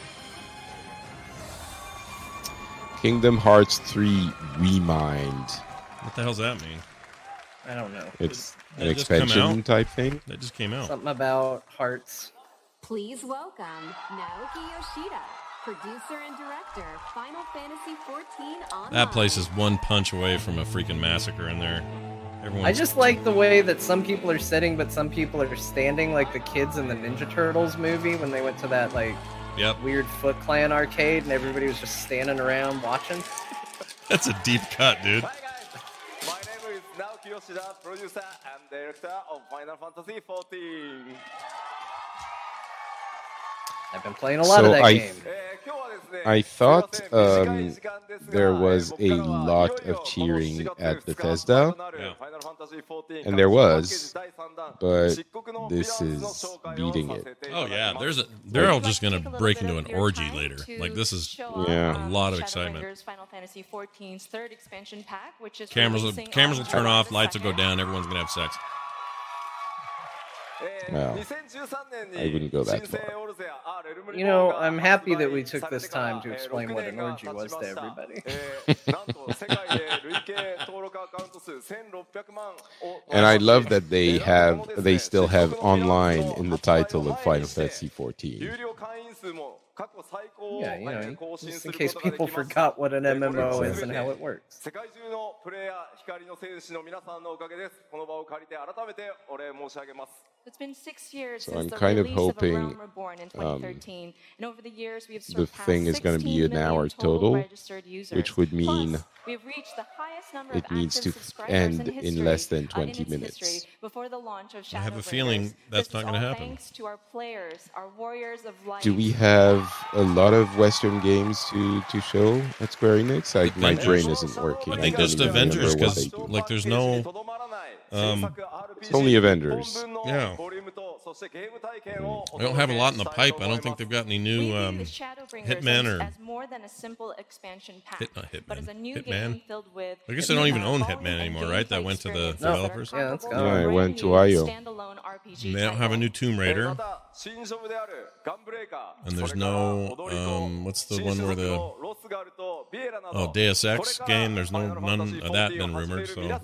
Kingdom Hearts 3 Remind. What the hell's that mean? I don't know. It's an That just come expansion out? type thing. That just came out. Something about hearts. Please welcome Naoki Yoshida, producer and director, Final Fantasy XIV Online. That place is one punch away from a freaking massacre in there. Everyone's I just like the way that some people are sitting, but some people are standing, like the kids in the Ninja Turtles movie when they went to that weird Foot Clan arcade, and everybody was just standing around watching. That's a deep cut, dude. My name is Naoki Yoshida, producer and director of Final Fantasy XIV. I've been playing a lot of that game. I thought there was a lot of cheering at Bethesda, and there was, but this is beating it. Oh yeah, they're all just gonna break into an orgy later. Like this is a lot of excitement. Final Fantasy XIV's third expansion pack, which is Cameras will turn off, lights will go down, everyone's gonna have sex. Well, I wouldn't go that far. You know, I'm happy that we took this time to explain what an orgy was to everybody. And I love that they still have online in the title of Final Fantasy XIV. Yeah, you know, just in case people forgot what an MMO is and how it works. It's been 6 years So since I'm the kind of release of A hoping Realm Reborn in 2013, and over the years we have the surpassed thing is going to be 16 an hour million total, registered users. which would mean Plus, we have reached the highest number it of needs active to subscribers end in, in less than in 20 its minutes. history before the launch of I have a Shadowbringers. feeling that's This not is going to all happen. Thanks to our players, our warriors of light. Do we have a lot of Western games to show at Square Enix? My brain isn't working. I think don't just even Avengers remember what because they do. like there's no. It's only Avengers. Yeah. I don't have a lot in the pipe. I don't think they've got any new Hitman or as more than a simple expansion pack, not Hitman. but as a new Hitman. game filled with I guess they don't even own Hitman anymore, right? That went to the developers. Yeah, that's Yeah, I went to IO. standalone RPG And they don't have a new Tomb Raider. title. And there's no what's the one where the Deus Ex game? There's none of that been rumored. So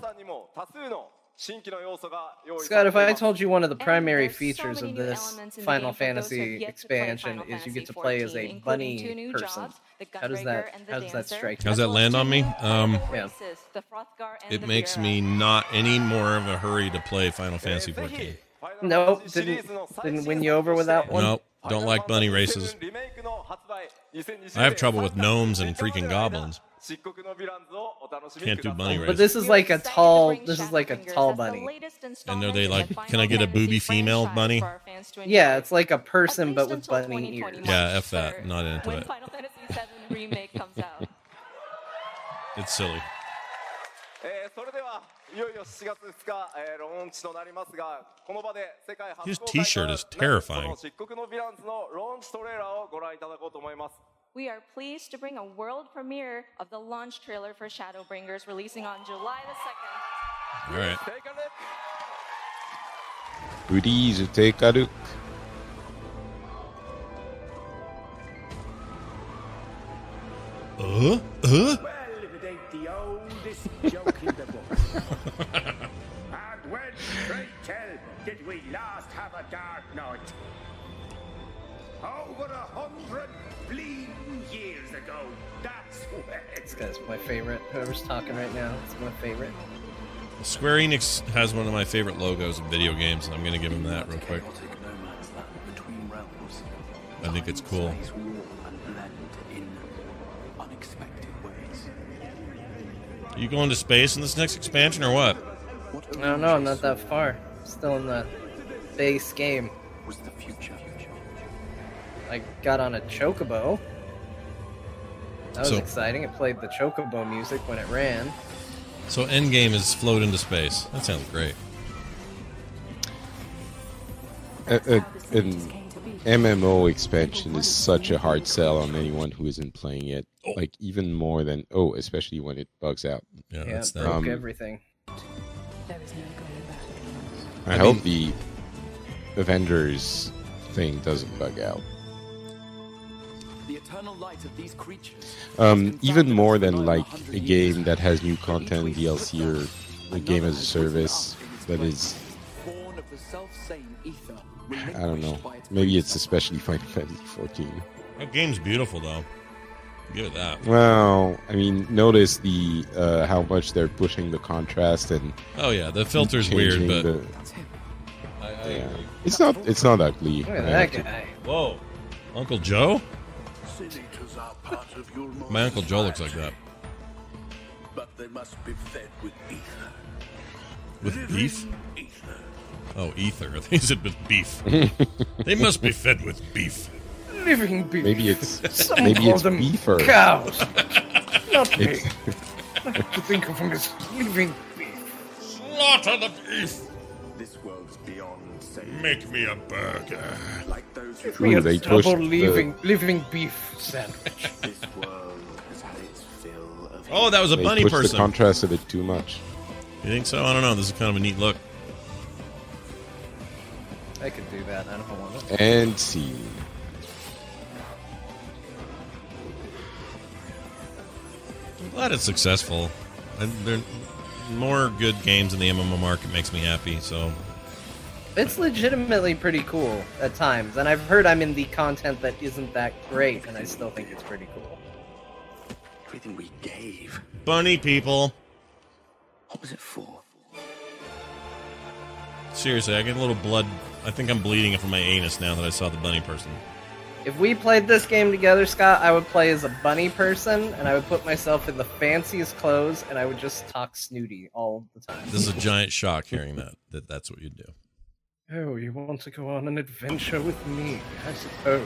Scott, if I told you one of the primary features of this Final Fantasy expansion is you get to play as a bunny person, how does that strike you? how's that land on me? Yeah. It makes me not any more of a hurry to play Final Fantasy 14. Nope, didn't win you over with that one. Nope. Don't like bunny races. I have trouble with gnomes and freaking goblins. Can't do bunny races. But this is like a tall bunny. And are they like, can I get a booby female bunny? Yeah, it's like a person but with bunny ears. Yeah, F that. Not into When it. Final Fantasy VII Remake comes out. It's silly. それではいよいよ7月2日、ローンチとなりますが、この場で世界初 His 公開と T-shirt なる is terrifying. この漆黒のヴィランズのローンチトレーラーをご覧いただこうと思います。 We are pleased to bring a world premiere of the launch trailer for Shadowbringers, releasing on July the 2nd. All right. Please take a look. Well, if it ain't the oldest joke in the book. And when, pray tell, did we last have a dark night? Over 100 bleeding years ago. That's when. This guy's my favorite. Whoever's talking right now, it's my favorite. Square Enix has one of my favorite logos in video games, and I'm going to give him that real quick. I think it's cool. Are you going to space in this next expansion, or what? I don't know, I'm not that far. Still in the base game. I got on a chocobo. That was exciting. It played the chocobo music when it ran. So Endgame is float into space. That sounds great. An MMO expansion is such a hard sell on anyone who isn't playing it. Like, even more than... especially when it bugs out. Yeah, it broke everything. I hope the Avengers thing doesn't bug out. The eternal light of these creatures. Even more than like a game that has new content, DLC, or a game as a service that is, I don't know. Maybe it's especially Final Fantasy 14. That game's beautiful, though. Give it that. Well, I mean, notice the how much they're pushing the contrast and. Oh yeah, the filter's weird, but. Yeah. It's not ugly. Look at that guy. Whoa, Uncle Joe. My Uncle Joe looks like that. But they must be fed with ether. With beef? Oh, ether. I think he said with beef. They must be fed with beef. Living beef. Maybe it's Some maybe call it's them beefer. cows. Not me. It's- I have to think of them as living beef. Slaughter the beef. This world's beyond safe. Make me a burger. Like those Give who me a they double pushed the- living beef sandwich. this world has had its fill of. Oh, that was a they bunny pushed person. the contrast of it too much. You think so? I don't know. This is kind of a neat look. I could do that. I don't want it. And see. I'm glad it's successful. And there more good games in the MMO market makes me happy. So It's legitimately pretty cool at times, and I've heard I'm in the content that isn't that great, and I still think it's pretty cool. Everything we gave. bunny people. What was it for? Seriously, I get a little blood. I think I'm bleeding from my anus now that I saw the bunny person. If we played this game together, Scott, I would play as a bunny person, and I would put myself in the fanciest clothes, and I would just talk snooty all the time. This is a giant shock hearing that's what you'd do. Oh, you want to go on an adventure with me, I suppose.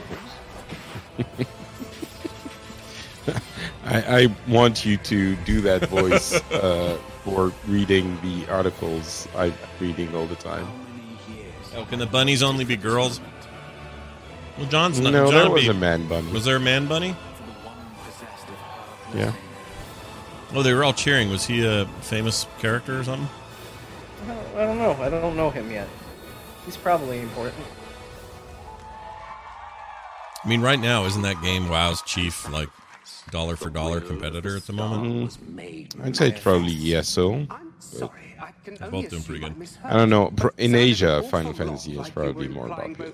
I want you to do that voice for reading the articles I'm reading all the time. Oh, can the bunnies only be girls? Well, John's not. No, John there was be- a man bunny. Was there a man bunny? Yeah. Oh, they were all cheering. Was he a famous character or something? I don't know. I don't know him yet. He's probably important. I mean, right now, isn't that game WoW's chief, like, dollar for dollar competitor at the moment? I'd say it's probably ESO. They're both doing pretty good. I don't know. In Asia, Final Fantasy is probably more popular.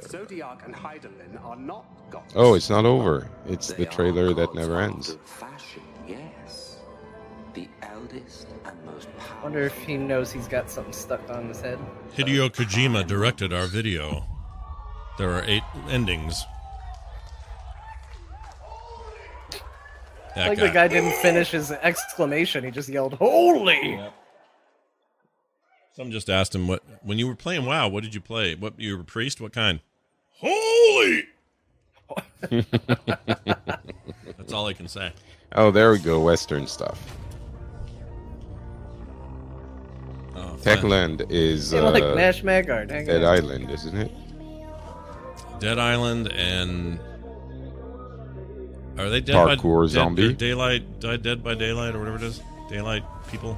Oh, it's not over. It's the trailer that never ends. Yes. The eldest and most I wonder if he knows he's got something stuck on his head. Hideo Kojima directed our video. There are 8 endings. That Like the guy didn't finish his exclamation. He just yelled, "Holy!" Yep. Someone just asked him, "What when you were playing WoW? What did you play? What you were a priest? What kind?" Holy! That's all I can say. Oh, there we go. Western stuff. Oh, Techland is They like Nash Magard. Hang Dead on. Island, isn't it? Dead Island and are they dead Parkour by Zombie? Dead, Daylight, Dead by Daylight, or whatever it is. Daylight people.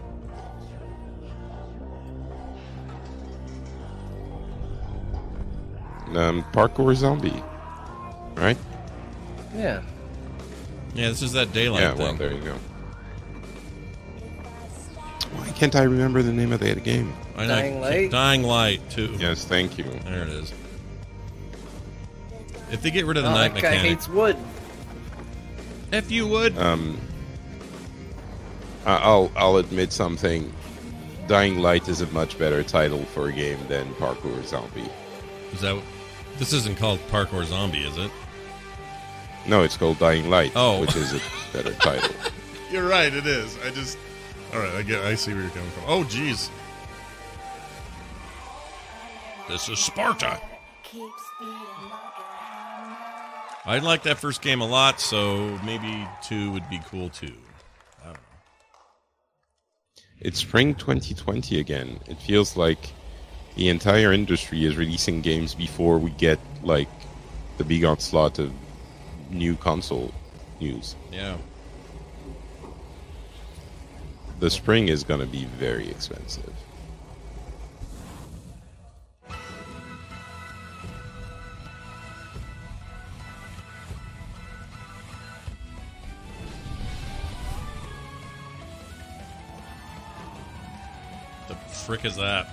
Parkour Zombie, right? Yeah. Yeah, this is that Daylight Yeah, thing. well, there you go. Why can't I remember the name of that game? Dying Light? Dying Light 2. Yes, thank you. There it is. If they get rid of the Oh, night that guy mechanic, hates wood. if you would, I'll admit something. Dying Light is a much better title for a game than Parkour Zombie. is that? This isn't called Parkour Zombie, is it? No, it's called Dying Light, Oh. which is a better title. You're right, it is. All right, I see where you're coming from. Oh, jeez. This is Sparta. I like that first game a lot, so maybe 2 would be cool too. I don't know. It's spring 2020 again. It feels like the entire industry is releasing games before we get like the big onslaught of new console news. Yeah. The spring is going to be very expensive. The frick is that?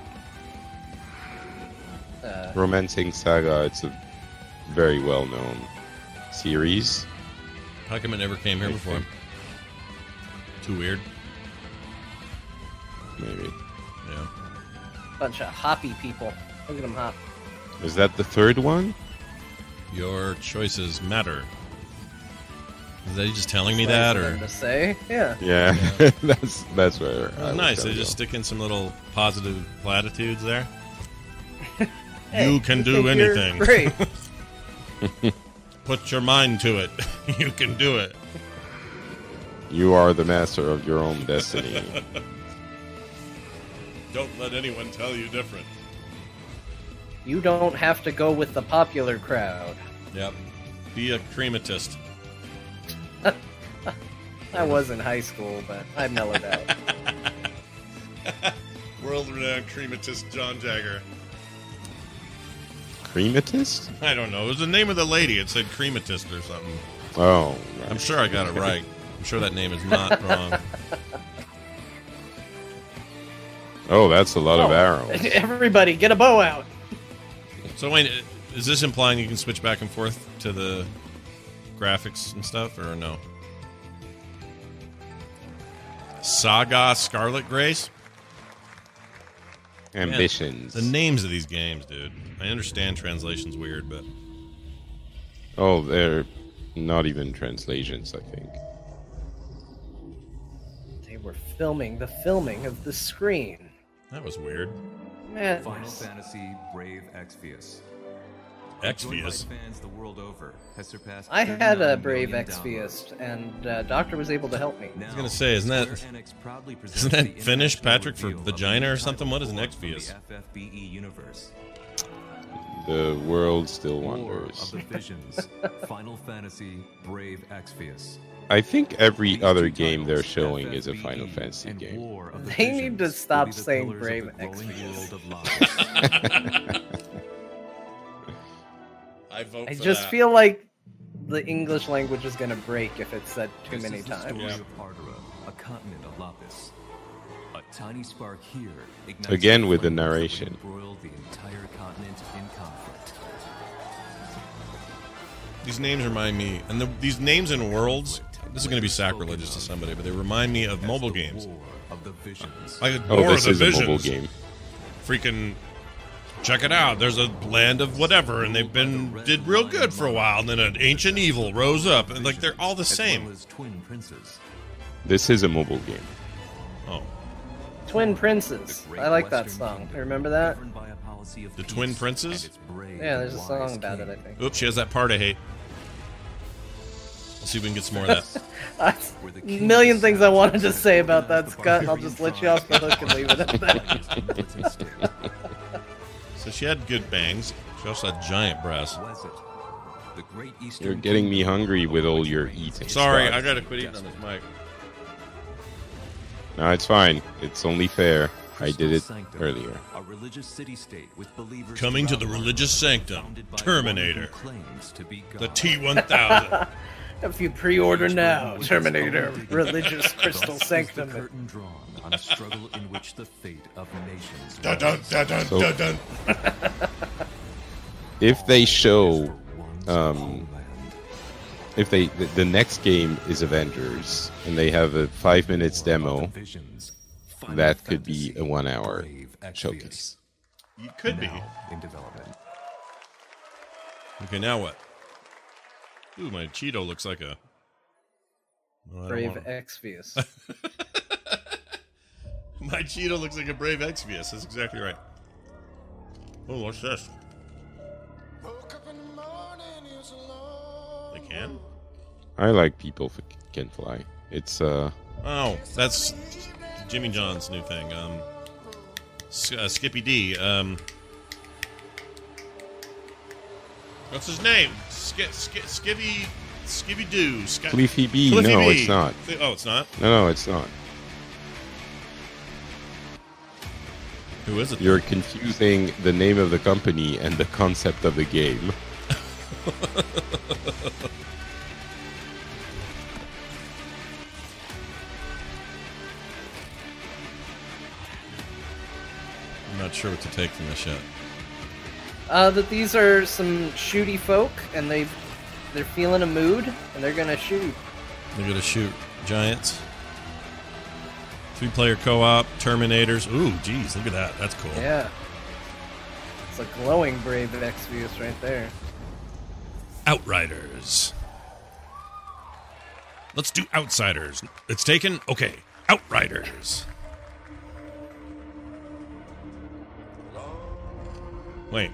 Romancing Saga, it's a very well-known series. How come it never came here before? Too weird? Maybe. Yeah. Bunch of hoppy people. Look at them hop. Is that the third one? Your choices matter. Is that you just telling me Nice that, of or them to say? Yeah. Yeah, that's where. Oh, I was nice. gonna They go. just stick in some little positive platitudes there. Hey, you can you do think you're anything. great. Put your mind to it. You can do it. You are the master of your own destiny. Don't let anyone tell you different. You don't have to go with the popular crowd. Yep. Be a crematist. I was in high school, but I mellowed out. World-renowned crematist John Jagger. Crematist? I don't know. It was the name of the lady. It said crematist or something. Oh, right. I'm sure I got it right. I'm sure that name is not wrong. Oh, that's a lot of arrows. Everybody, get a bow out. So, Wayne, is this implying you can switch back and forth to the graphics and stuff, or no? Saga Scarlet Grace? Ambitions. Man, the names of these games, dude. I understand translation's weird, but... Oh, they're not even translations, I think. They were filming the filming of the screen. That was weird. Man. Final Fantasy Brave Exvius. Exvius? Fans the world over has surpassed I had a 39 Brave million Exvius, and Doctor was able to help me. I was going to say, isn't that Finnish, Patrick, for vagina or something? What is an Exvius? FFBE universe. The world still War wonders. of the Visions. Final Fantasy Brave Exvius. I think every other game they're showing is a Final Fantasy game. They need to stop saying Brave Exvius. I vote I for just that. feel like the English language is going to break if it's said too many This is the times. story of Ardua, a continent of Lapis. A tiny spark here ignites Again a with the flame that will narration. embroil the entire continent in conflict. These names remind me, and these names in worlds, this is going to be sacrilegious to somebody, but they remind me of mobile games. Of the Visions. Like Oh, War this of the is a mobile Visions. game. Freaking check it out. There's a land of whatever, and did real good for a while, and then an ancient evil rose up, and like they're all the same. Twin Princes. This is a mobile game. Oh. Twin Princes. I like that song. You remember that? The Twin Princes? Yeah, there's a song about it, I think. Oops, she has that part I hate. Let's see if we can get some more of that. A million things I wanted to say about that, Scott. I'll just let you off the hook and leave it at that. So she had good bangs. She also had giant breasts. You're getting me hungry with all your eating. Sorry, Scott. I gotta quit eating on this mic. No, it's fine. It's only fair. I did it earlier. A religious city-state with believers Coming to the religious sanctum, Terminator. The T-1000. If you pre-order now, Terminator, Religious Crystal Sanctum. Curtain drawn on a struggle in which the fate of nations. Dun, dun, dun, dun, So- dun, dun. If they show, if the next game is Avengers and they have a 5 minutes demo, that could be a 1 hour showcase. It could be. In development. Okay, now what? Ooh, my Cheeto looks like a... Well, I don't Brave want- Exvius. My Cheeto looks like a Brave Exvius. That's exactly right. Oh, what's this? They can? I like People Can Fly. It's Oh, that's Jimmy John's new thing. Skippy D. What's his name? Skibby Doo. Cliffy B. No, it's not. Oh, it's not? No, it's not. Who is it? You're confusing the name of the company and the concept of the game. I'm not sure what to take from this yet. That these are some shooty folk, and they're feeling a mood, and they're gonna shoot. They're gonna shoot giants. 3-player co-op, Terminators. Ooh, geez, look at that. That's cool. Yeah. It's a glowing Brave Exvius right there. Outriders. Let's do Outsiders. It's taken? Okay. Outriders. Wait.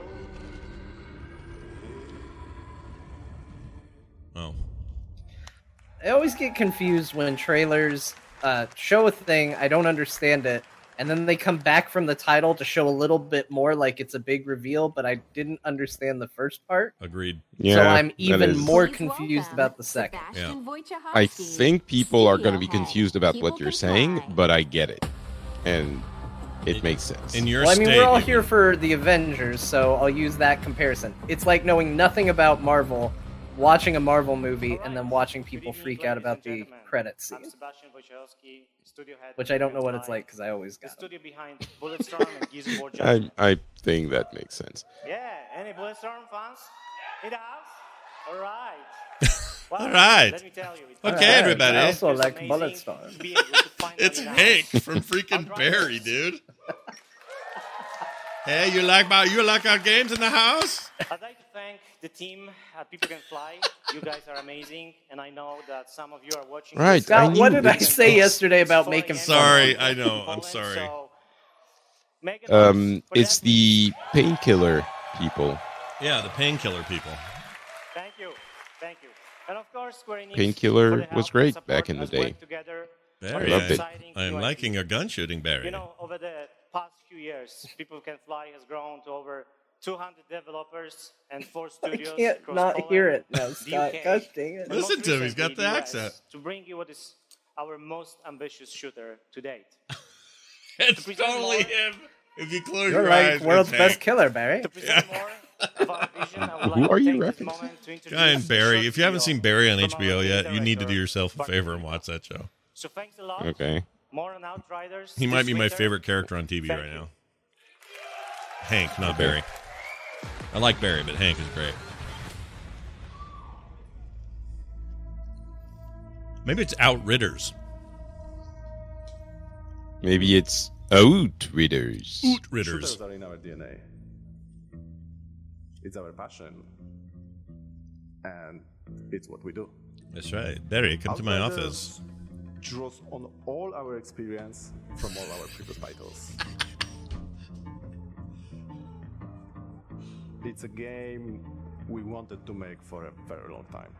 Oh. I always get confused when trailers show a thing, I don't understand it, and then they come back from the title to show a little bit more like it's a big reveal, but I didn't understand the first part. Agreed. So I'm even more confused about the second. Yeah. I think people are going to be confused about what you're saying, but I get it. And it makes sense. In your Well, I mean, state, we're all here for the Avengers, so I'll use that comparison. It's like knowing nothing about Marvel, watching a Marvel movie, and then watching people freak out about the credits scene. Which I don't know what it's like, because I always got studio behind Bulletstorm and Gears of War Judgment. I think that makes sense. Yeah, any Bulletstorm fans in the house? All right. Well, All right. Let me tell you. Okay, everybody. I also like Bulletstorm. It's Hank from freaking Barry, dude. Hey, you like our games in the house? I'd like to thank the team at People Can Fly. You guys are amazing, and I know that some of you are watching. Right, this. Scott, what did I say yesterday about making fun? Sorry, I know. I'm sorry. It's the Painkiller people. Yeah, the Painkiller people. Thank you. And of course, Square Enix Painkiller for the was help great and support back in the us day. work together. Barry, I loved it. I am liking your gun shooting, Barry. You know, over the past few years, People Can Fly has grown to over 200 developers and 4 studios. I can't across not Poland, hear it now, the Scott. UK, Gosh dang it. and most Listen to him, he's got recently the US, accent. To bring you what is our most ambitious shooter to date. It's To present totally more- him. If you close You're your like eyes, world's it's best Hank. killer, Barry. To present more of our vision, I would Who like are to you take this referencing? moment to introduce Guy and a Barry. short If you haven't video seen Barry on from our HBO yet, you need to do director, yourself a Bart favor and Cooper. watch that show. So thanks a lot. Okay. More on Outriders. He might this be my winter. favorite character on TV Thank right you. now. Hank, not Okay. Barry. I like Barry, but Hank is great. Maybe it's Outridders. Maybe it's Outriders. Outridders. Shooters are in our DNA. It's our passion, and it's what we do. That's right. Barry, come to my Outriders office. Draws on all our experience from all our previous titles. It's a game we wanted to make for a very long time.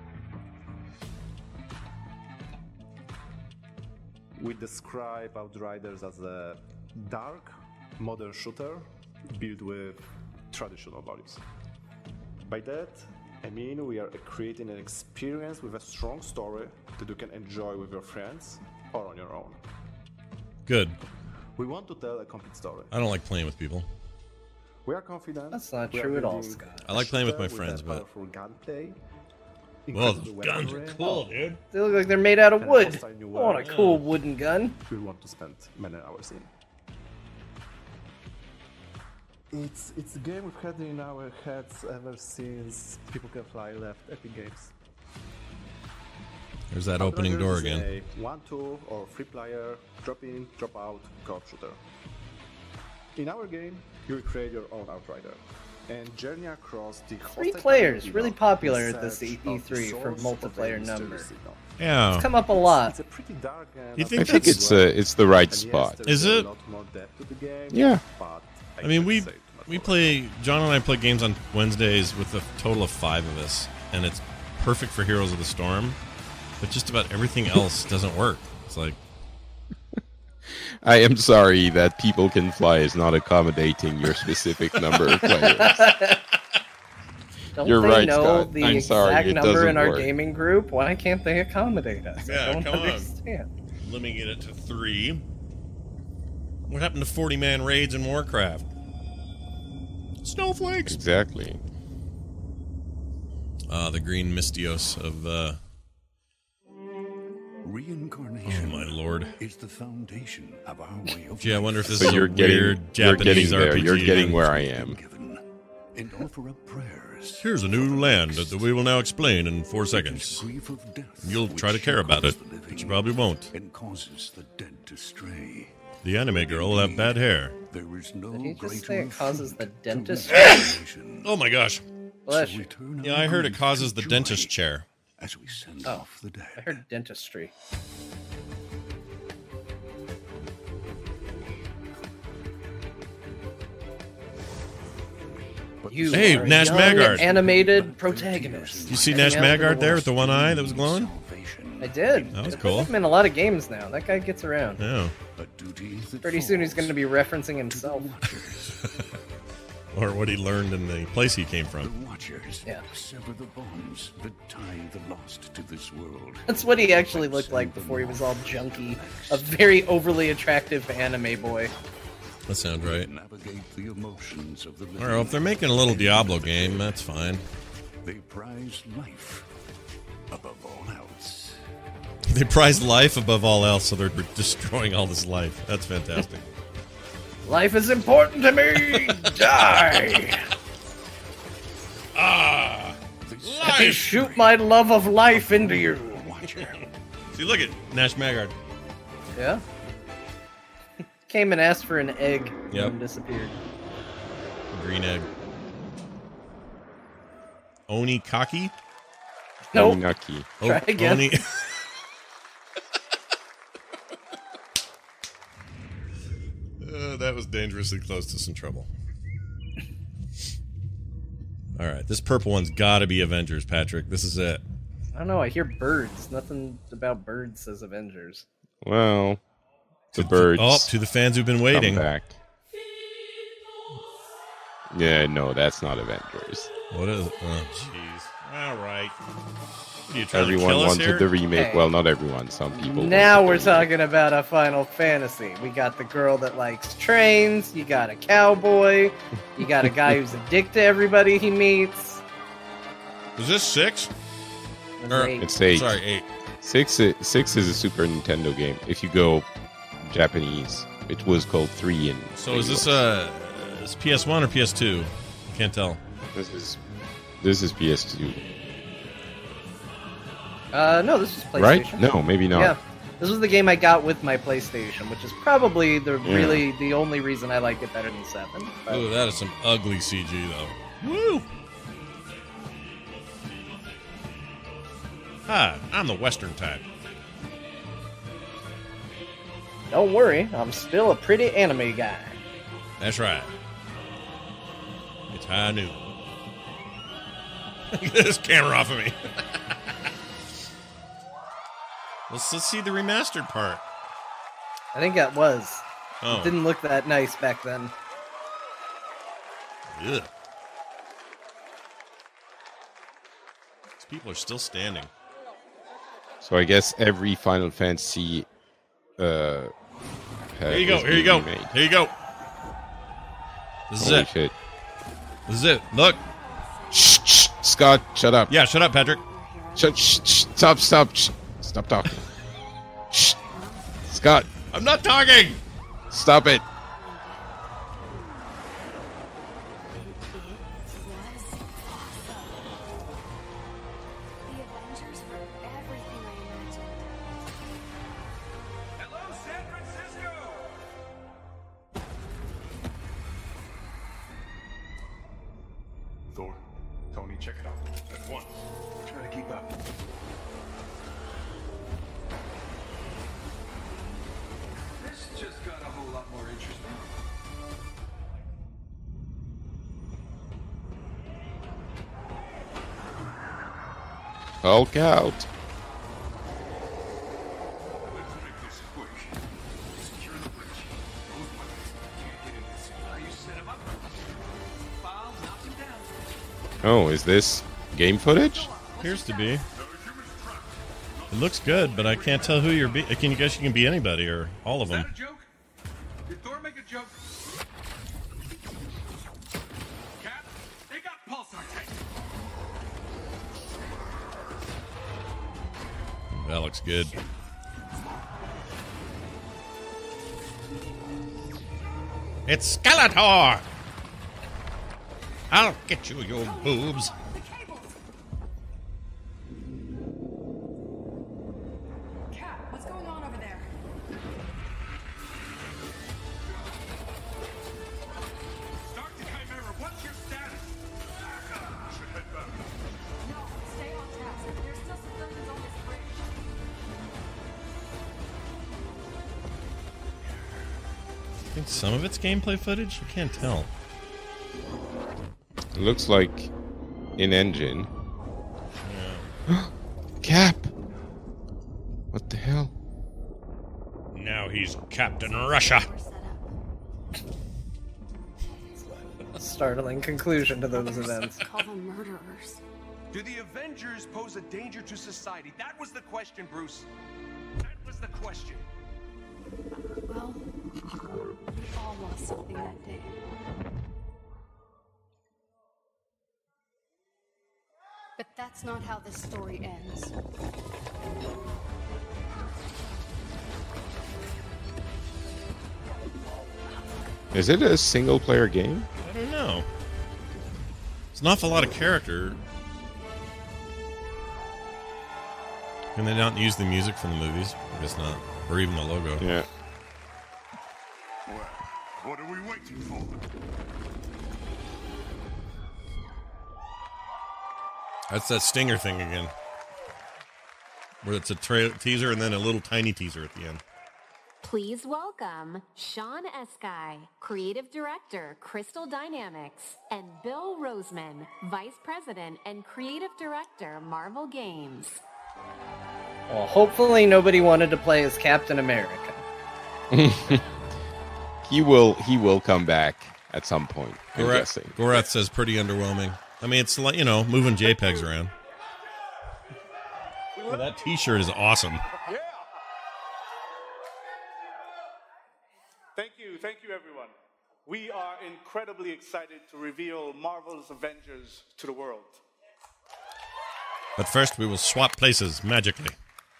We describe Outriders as a dark, modern shooter built with traditional values. By that, I mean we are creating an experience with a strong story that you can enjoy with your friends or on your own. Good. We want to tell a complete story. I don't like playing with people. We are confident. That's not we are true at all, building Scott. I like playing with my a friends, but powerful gunplay. well, incredible guns are weaponry, cool, dude. They look like they're made out of and wood. hostile new I want a world cool wooden gun. we want to spend many hours in. It's a game we've had in our heads ever since People Can Fly left Epic Games. There's that opening door Outriders is again. a 1, 2, or 3 player, drop in, drop out, co-op shooter. In our game, you will create your own Outrider and journey across the 3 players, really popular at this E3 for multiplayer number. Yeah. It's come up a lot. It's a pretty dark and You think I think that's it's the right spot. Is it? Yeah. I mean, we play. John and I play games on Wednesdays with a total of 5 of us, and it's perfect for Heroes of the Storm. But just about everything else doesn't work. It's like I am sorry that People Can Fly is not accommodating your specific number of players. Don't You're they right, know Scott. the I'm sorry, exact it number doesn't in our work. gaming group? Why can't they accommodate us? I Yeah, don't come on. understand. limiting it to 3. What happened to 40-man raids in Warcraft? Snowflakes. Exactly. The green Mystios of Reincarnation oh my lord. is the foundation of our way of Gee, I wonder if this So is a you're getting, weird you're Japanese getting there. RPG. You're getting again. where I am. and offer up prayers. Here's a new land that we will now explain in 4 seconds. Grief of death, You'll try to care about it, but you probably won't. and causes the dead to stray. The anime girl will have bad hair. There is no Did he just greater say it causes the effect dentist? to Oh my gosh. Bless you. Yeah, I heard it causes the dentist chair. As we send Oh, off the dead. I heard dentistry. You Hey, are a Nash young Maggard. Animated protagonist. You see Hanging Nash out in the Maggard there with the woods. one eye that was glowing? I did. That was They put cool. him in a lot of games now. That guy gets around. Yeah. Pretty soon he's going to be referencing himself. Or what he learned in the place he came from. Watchers Yeah. sever the bonds that tie the lost to this world. That's what he actually looked like before he was all junky. A very overly attractive anime boy. That sounds right. Navigate the emotions of the All right, well, if they're making a little Diablo game, that's fine. They prize life above all else. They prize life above all else, so they're destroying all this life. That's fantastic. Life is important to me! Die! Ah! Let me shoot my love of life into you! See, look at Nash Maggard. Yeah? Came and asked for an egg Yep. and disappeared. Green egg. Onikaki? Nope. Onaki. Try again. That was dangerously close to some trouble. All right, this purple one's got to be Avengers, Patrick. This is it. I don't know, I hear birds. Nothing about birds says Avengers. Well, the birds. Oh, to the fans who've been waiting. Come back. Yeah, no, that's not Avengers. What is it? Oh, jeez. All right. What are you trying Everyone to kill us wanted here? the remake. Hey. Well, not everyone. Some people. Now we're talking about a Final Fantasy. We got the girl that likes trains, you got a cowboy, you got a guy who's a dick to everybody he meets. Is this 6? It's 8. Sorry, 8. 6 is a Super Nintendo game. If you go Japanese, it was called 3 in. So is this is PS1 or PS2? I can't tell. This is PS2. No, this is PlayStation. Right? No, maybe not. Yeah, this was the game I got with my PlayStation, which is probably Yeah. really the only reason I like it better than 7. But Ooh, that is some ugly CG, though. Woo! Hi, I'm the Western type. Don't worry, I'm still a pretty anime guy. That's right. It's high noon. Get this camera off of me. let's see the remastered part. I think that was. Oh. It didn't look that nice back then. Ugh. These people are still standing. So I guess every Final Fantasy. Here you go. Here you go. Remade. Here you go. This is Holy it. shit. This is it. Look. Shh, Scott, shut up. Yeah, shut up, Patrick. Shut. Stop. Stop talking. Shh. Scott. I'm not talking. Stop it. Thor, Tony, check it out. At once. Try to keep up. This just got a whole lot more interesting. Hulk out. Let's make this quick. Secure the bridge. Both weapons can't get in this. How you set him up? Bob knocks him down. Oh, is this game footage? Appears to be. It looks good, but I can't tell who you're be. I guess you can be anybody or all of them. Is that a joke? Did Thor make a joke? Cap, they got pulsar tank. That looks good. It's Skeletor! I'll get you, your boobs. Cap, what's going on over there? Start to Chimera, what's your status? Should head back. No, stay on task. There's still civilians on this bridge. I think some of it's gameplay footage. I can't tell. It looks like in engine. Cap. What the hell? Now he's Captain Russia. Startling conclusion to those events. Call them murderers. Do the Avengers pose a danger to society? That was the question, Bruce. That was the question. Well, we all lost something that day. But that's not how this story ends. Is it a single player game? I don't know. It's an awful lot of character. Can they not use the music from the movies? I guess not. Or even the logo. Yeah. Well, what are we waiting for? That's that Stinger thing again. Where it's a teaser and then a little tiny teaser at the end. Please welcome Sean Eskai, Creative Director, Crystal Dynamics, and Bill Roseman, Vice President and Creative Director, Marvel Games. Well, hopefully nobody wanted to play as Captain America. He will come back at some point, I'm guessing. Gorath says pretty underwhelming. I mean, it's like, moving JPEGs around. Oh, that t-shirt is awesome. Yeah. Thank you, everyone. We are incredibly excited to reveal Marvel's Avengers to the world. But first, we will swap places magically.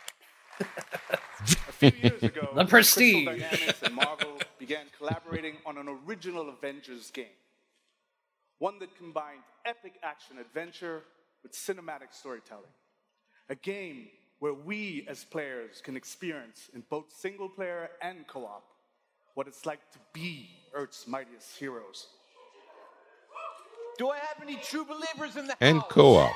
A few years ago, The Prestige. Crystal Dynamics and Marvel began collaborating on an original Avengers game. One that combined epic action-adventure with cinematic storytelling. A game where we as players can experience in both single-player and co-op what it's like to be Earth's mightiest heroes. Do I have any true believers in the And house? co-op.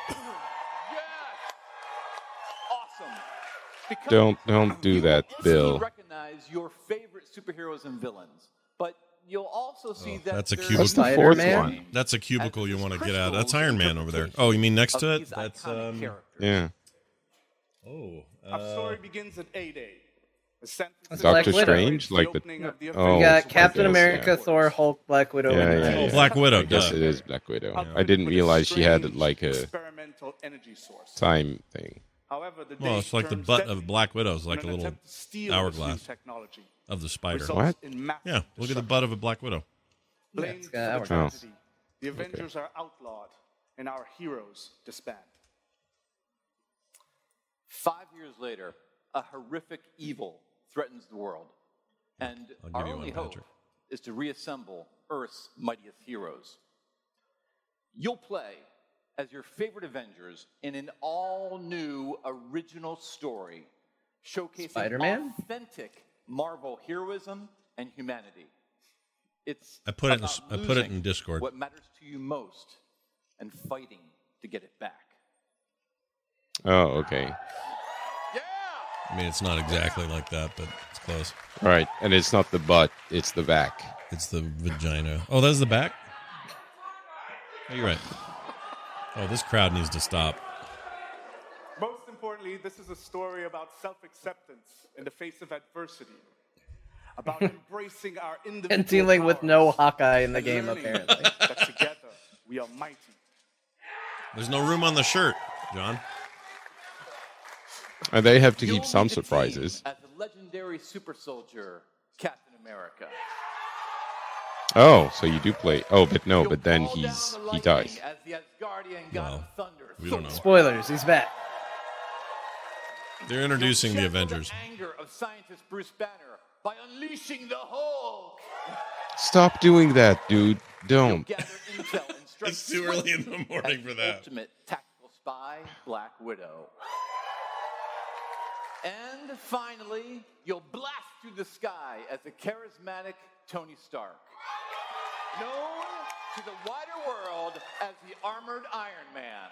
Awesome. Don't do that, Bill. Recognize your favorite superheroes and villains, but you'll also see that That's a there's- cubicle. That's the fourth one. That's a cubicle you want to get out. That's Iron Man over there. Oh, you mean next to it? That's Yeah. Oh. Our story begins at A-Day. Doctor Strange, like the. Oh, we got Captain I guess, America, yeah. Thor, Hulk, Black Widow. Yeah, and yeah, yeah. Black Widow, I guess duh. it is Black Widow. I didn't realize she had like a time thing. Well, it's like the butt of Black Widow's like a little hourglass of the spider. What? Yeah, look at the butt of a Black Widow. it's got hourglass. Tragedy. The Avengers are outlawed, and our heroes disband. 5 years later, a horrific evil threatens the world, and I'll our give you only one, hope Patrick. is to reassemble Earth's mightiest heroes. You'll play as your favorite Avengers in an all-new original story showcasing Spider-Man? authentic Marvel heroism and humanity. It's I put it about in Discord. what matters to you most and fighting to get it back. Oh, okay. I mean, it's not exactly like that, but it's close. All right, and it's not the butt; it's the back. It's the vagina. Oh, that's the back? Oh, you're right. Oh, this crowd needs to stop. Most importantly, this is a story about self-acceptance in the face of adversity, about embracing our individual And dealing with powers, no Hawkeye in the and game, learning apparently. that together we are mighty. There's no room on the shirt, John. And they have to You'll keep some meet the team surprises. as the legendary super soldier, Captain America. Oh, so you do play? Oh, but no, You'll but then fall down he the lightning dies. As the Asgardian god of thunder. We don't know. Spoilers, he's back. They're introducing the You'll channel Avengers. The anger of scientist Bruce Banner by unleashing the Hulk. Stop doing that, dude. Don't. Gather intel and strike It's too early in the morning as for the that. Ultimate tactical spy, Black Widow. And finally, you'll blast through the sky as the charismatic Tony Stark, known to the wider world as the Armored Iron Man.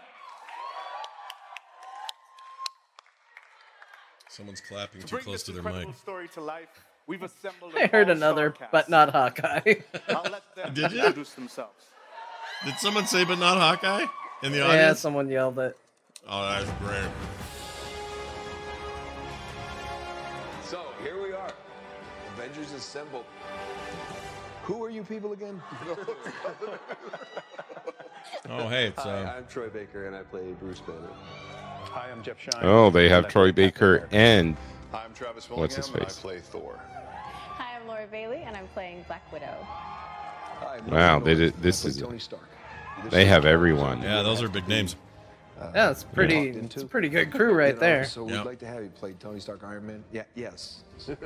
Someone's clapping To too bring close this to their mic. incredible story to life, we've assembled I heard an all-star another, cast. but not Hawkeye. I'll let them Did you? introduce themselves. Did someone say but not Hawkeye in the Yeah, audience? someone yelled it. Oh, that's great. So, here we are. Avengers assembled. Who are you people again? Oh, hey, it's Hi, I'm Troy Baker, and I play Bruce Banner. Hi, I'm Jeff Shine. Oh, they have Troy Baker and I'm Travis what's his Willingham, and I face? play Thor. Hi, I'm Laura Bailey, and I'm playing Black Widow. Hi, I'm Wow, Norman they North, did. This and I is. play Tony Stark. They have everyone. Yeah, those are big names. Yeah, it's pretty. It's a pretty good crew right there. So Yeah. we'd like to have you play Tony Stark Iron Man. Yeah, yes.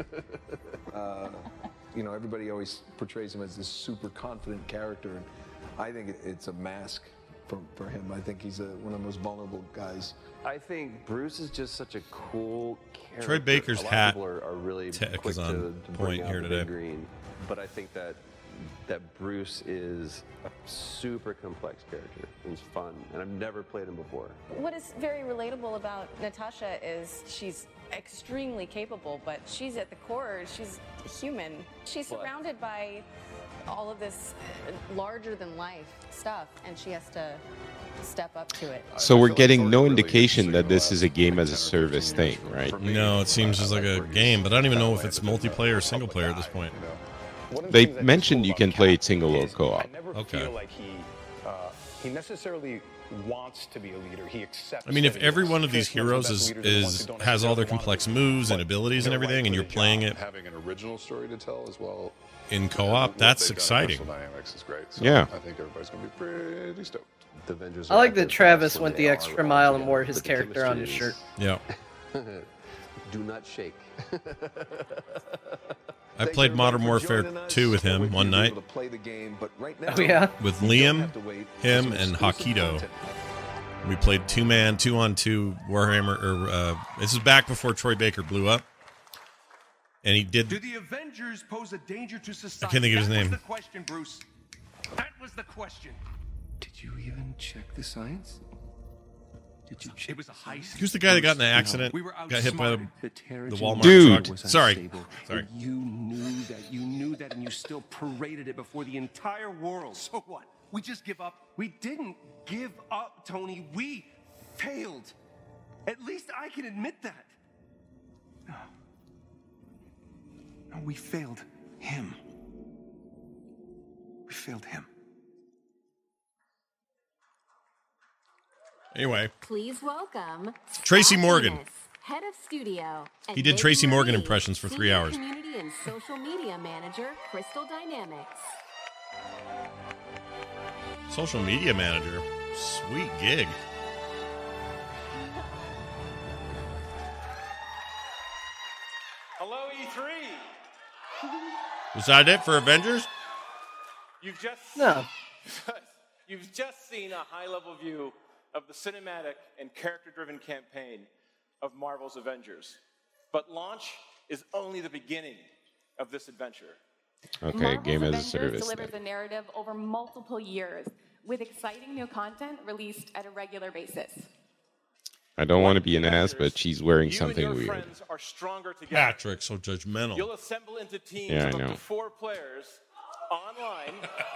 You know, everybody always portrays him as this super confident character, and I think it's a mask for him. I think he's one of the most vulnerable guys. I think Bruce is just such a cool character. Troy Baker's a lot hat of people are really tech quick is on to point bring out here the today. big green, but I think that Bruce is a super complex character. He's fun, and I've never played him before. What is very relatable about Natasha is she's extremely capable, but she's at the core, she's human. She's surrounded by all of this larger than life stuff, and she has to step up to it. So we're getting no indication that this is a game as a service thing, right? No, it seems just like a game, but I don't even know if it's multiplayer or single player at this point. They mentioned you can play it single or co-op. I never Okay. feel like he necessarily wants to be a leader. He accepts. I mean, if that he every is. one of these Chris knows heroes the best leaders are the ones who don't has all their necessarily want complex to, moves and but abilities and they're everything, right and for you're the playing job. it Having an original story to tell as well. in co-op, What that's they've done in exciting. Crystal Dynamics is great. So Yeah. I think everybody's going to be pretty stoked. The Avengers I like that Travis went the extra mile and wore his character on his shirt. Yeah. Do not shake. I played Modern Warfare 2 with him one night. Play the game, but right now, Oh, yeah? With you don't Liam, have to wait for him, some and exclusive Hakido. content. We played 2-on-2 Warhammer. This is back before Troy Baker blew up, and he did. Do the Avengers pose a danger to society? I can't think of his That name. was the question, Bruce. That was the question. Did you even check the science? Did you check? It was a heist. Who's the guy that got in the accident? We were Got hit by the Terrigen Walmart Dude. truck? was Sorry. unstable. Sorry. And you knew that, and you still paraded it before the entire world. So what? We just give up? We didn't give up, Tony. We failed. At least I can admit that. No, we failed him. We failed him. Anyway, Please welcome Tracy Scott Morgan. Dennis, head of studio. and He did Dave Tracy Morgan Marie, impressions for 3 senior hours. Community and social media manager, Crystal Dynamics. Social media manager. Sweet gig. Hello, E3. Was that it for Avengers? You've just No. You've just seen a high-level view of the cinematic and character-driven campaign of Marvel's Avengers. But launch is only the beginning of this adventure. Okay, Marvel's game as a Avengers service. delivers a narrative over multiple years with exciting new content released at a regular basis. I don't want to be an ass, but she's wearing You something and your weird. friends are stronger together. Patrick, so judgmental. You'll assemble into teams Yeah, I of up know. to 4 players online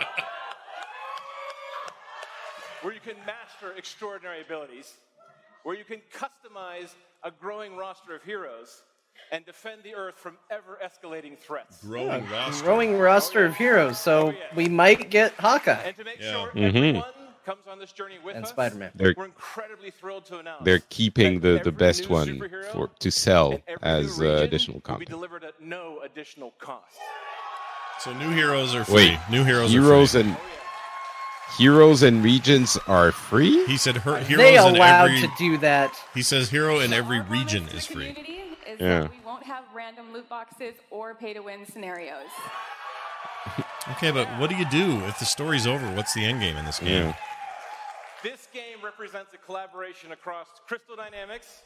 where you can master extraordinary abilities, where you can customize a growing roster of heroes and defend the Earth from ever-escalating threats. Growing roster. Growing roster of heroes, so we might get Hawkeye. And to make Yeah. sure Mhm. everyone comes on this journey with And us, Spider-Man. They're- we're incredibly thrilled to announce They're keeping the every best new one superhero to sell and every as new region additional will be content. delivered at no additional cost. So new heroes are free. Wait, New heroes heroes are free. and heroes and regions are free? He said Are heroes they in allowed every... to do that? He says hero in every region is free. Community is Yeah. that we won't have random loot boxes or pay-to-win scenarios. Okay, but what do you do if the story's over? What's the end game in this game? Yeah. This game represents a collaboration across Crystal Dynamics,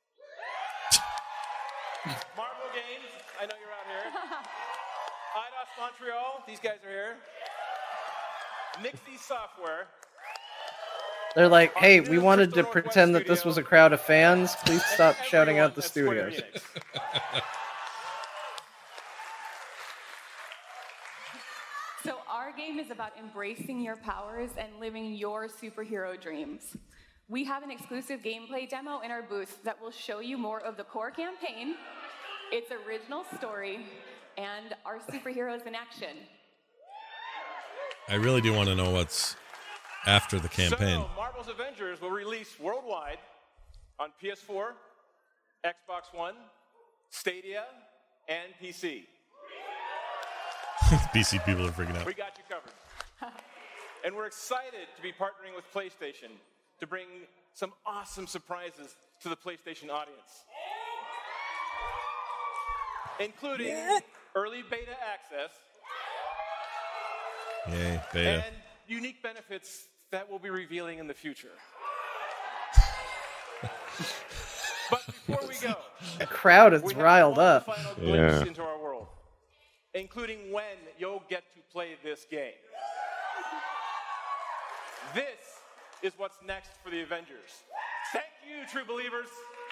Marvel Games, I know you're out here, IDOS Montreal, these guys are here, Nixie Software, They're like, hey, we wanted to pretend that this was a crowd of fans. Please stop shouting out the Square studios. Enix. So our game is about embracing your powers and living your superhero dreams. We have an exclusive gameplay demo in our booth that will show you more of the core campaign, its original story, and our superheroes in action. I really do want to know what's after the campaign. So, Marvel's Avengers will release worldwide on PS4, Xbox One, Stadia, and PC. PC people are freaking out. We got you covered. And we're excited to be partnering with PlayStation to bring some awesome surprises to the PlayStation audience, including early beta access Yay, beta. and unique benefits that we'll be revealing in the future. But before we go, The crowd is we have riled one up. final glimpse Yeah. into our world, including when you'll get to play this game. This is what's next for the Avengers. Thank you, true believers.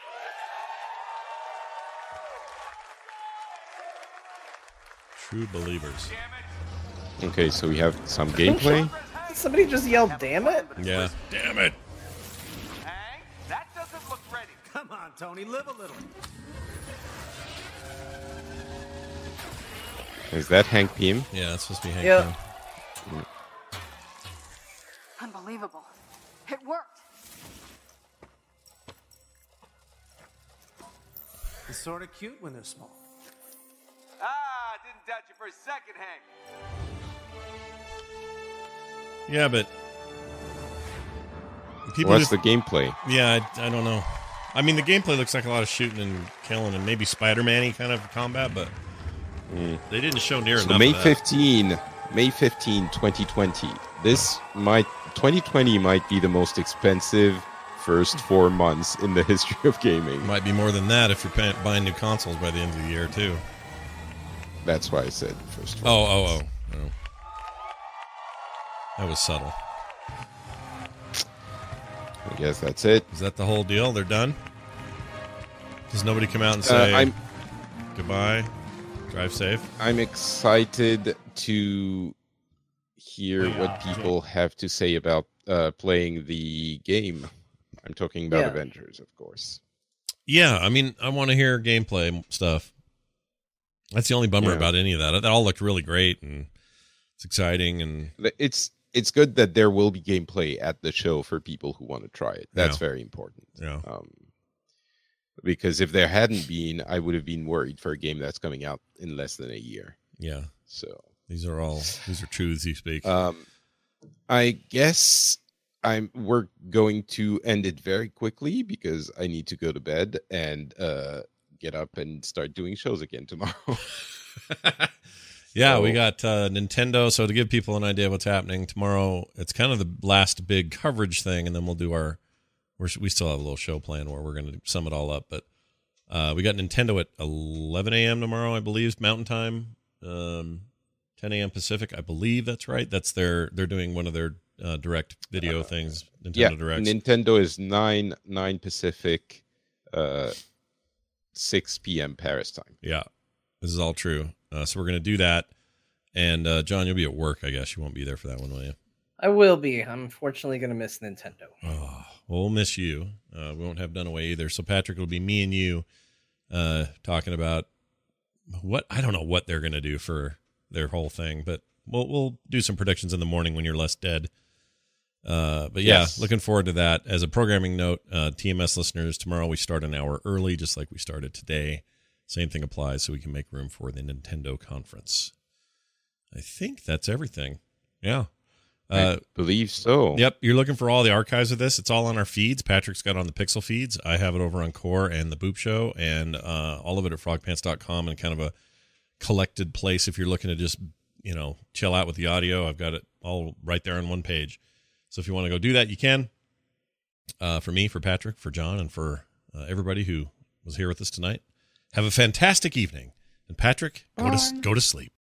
True believers. Okay, so we have some gameplay. Somebody just yelled, damn it? Yeah. Damn it. Hank, that doesn't look ready. Come on, Tony, live a little. Is that Hank Pym? Yeah, that's supposed to be Hank Yep. Pym. Unbelievable. It worked. It's sort of cute when they're small. Ah, didn't doubt you for a second, Hank. Yeah, but people What's just, the gameplay? Yeah, I don't know. I mean, the gameplay looks like a lot of shooting and killing and maybe Spider-Man-y kind of combat, but they didn't show near So enough May of that. 15, 2020. 2020 might be the most expensive first 4 months in the history of gaming. Might be more than that if you're buying new consoles by the end of the year, too. That's why I said first 4 Oh. That was subtle. I guess that's it. Is that the whole deal? They're done? Does nobody come out and say goodbye? Drive safe? I'm excited to hear what people have to say about playing the game. I'm talking about Avengers, of course. Yeah, I mean, I want to hear gameplay stuff. That's the only bummer about any of that. That all looked really great, and it's exciting, and it's good that there will be gameplay at the show for people who want to try it. That's very important. Yeah. Because if there hadn't been, I would have been worried for a game that's coming out in less than a year. Yeah. So these are truths you speak. I guess we're going to end it very quickly because I need to go to bed and get up and start doing shows again tomorrow. Yeah, we got Nintendo. So to give people an idea of what's happening tomorrow, it's kind of the last big coverage thing, and then we'll do we still have a little show plan where we're going to sum it all up. But we got Nintendo at 11 a.m. tomorrow, I believe, Mountain Time, 10 a.m. Pacific. I believe that's right. They're doing one of their direct video things. Nintendo Direct. Nintendo is 9 Pacific, 6 p.m. Paris time. Yeah, this is all true. So we're going to do that. And John, you'll be at work, I guess. You won't be there for that one, will you? I will be. I'm unfortunately going to miss Nintendo. Oh, we'll miss you. We won't have Dunaway either. So Patrick, it'll be me and you talking about I don't know what they're going to do for their whole thing, but we'll do some predictions in the morning when you're less dead. But yeah, looking forward to that. As a programming note, TMS listeners, tomorrow we start an hour early, just like we started today. Same thing applies, so we can make room for the Nintendo conference. I think that's everything. Yeah. I believe so. Yep. You're looking for all the archives of this. It's all on our feeds. Patrick's got it on the Pixel feeds. I have it over on Core and the Boop Show, and all of it at frogpants.com, and kind of a collected place if you're looking to just, chill out with the audio. I've got it all right there on one page. So if you want to go do that, you can. For me, for Patrick, for John, and for everybody who was here with us tonight, have a fantastic evening. And Patrick, go to sleep.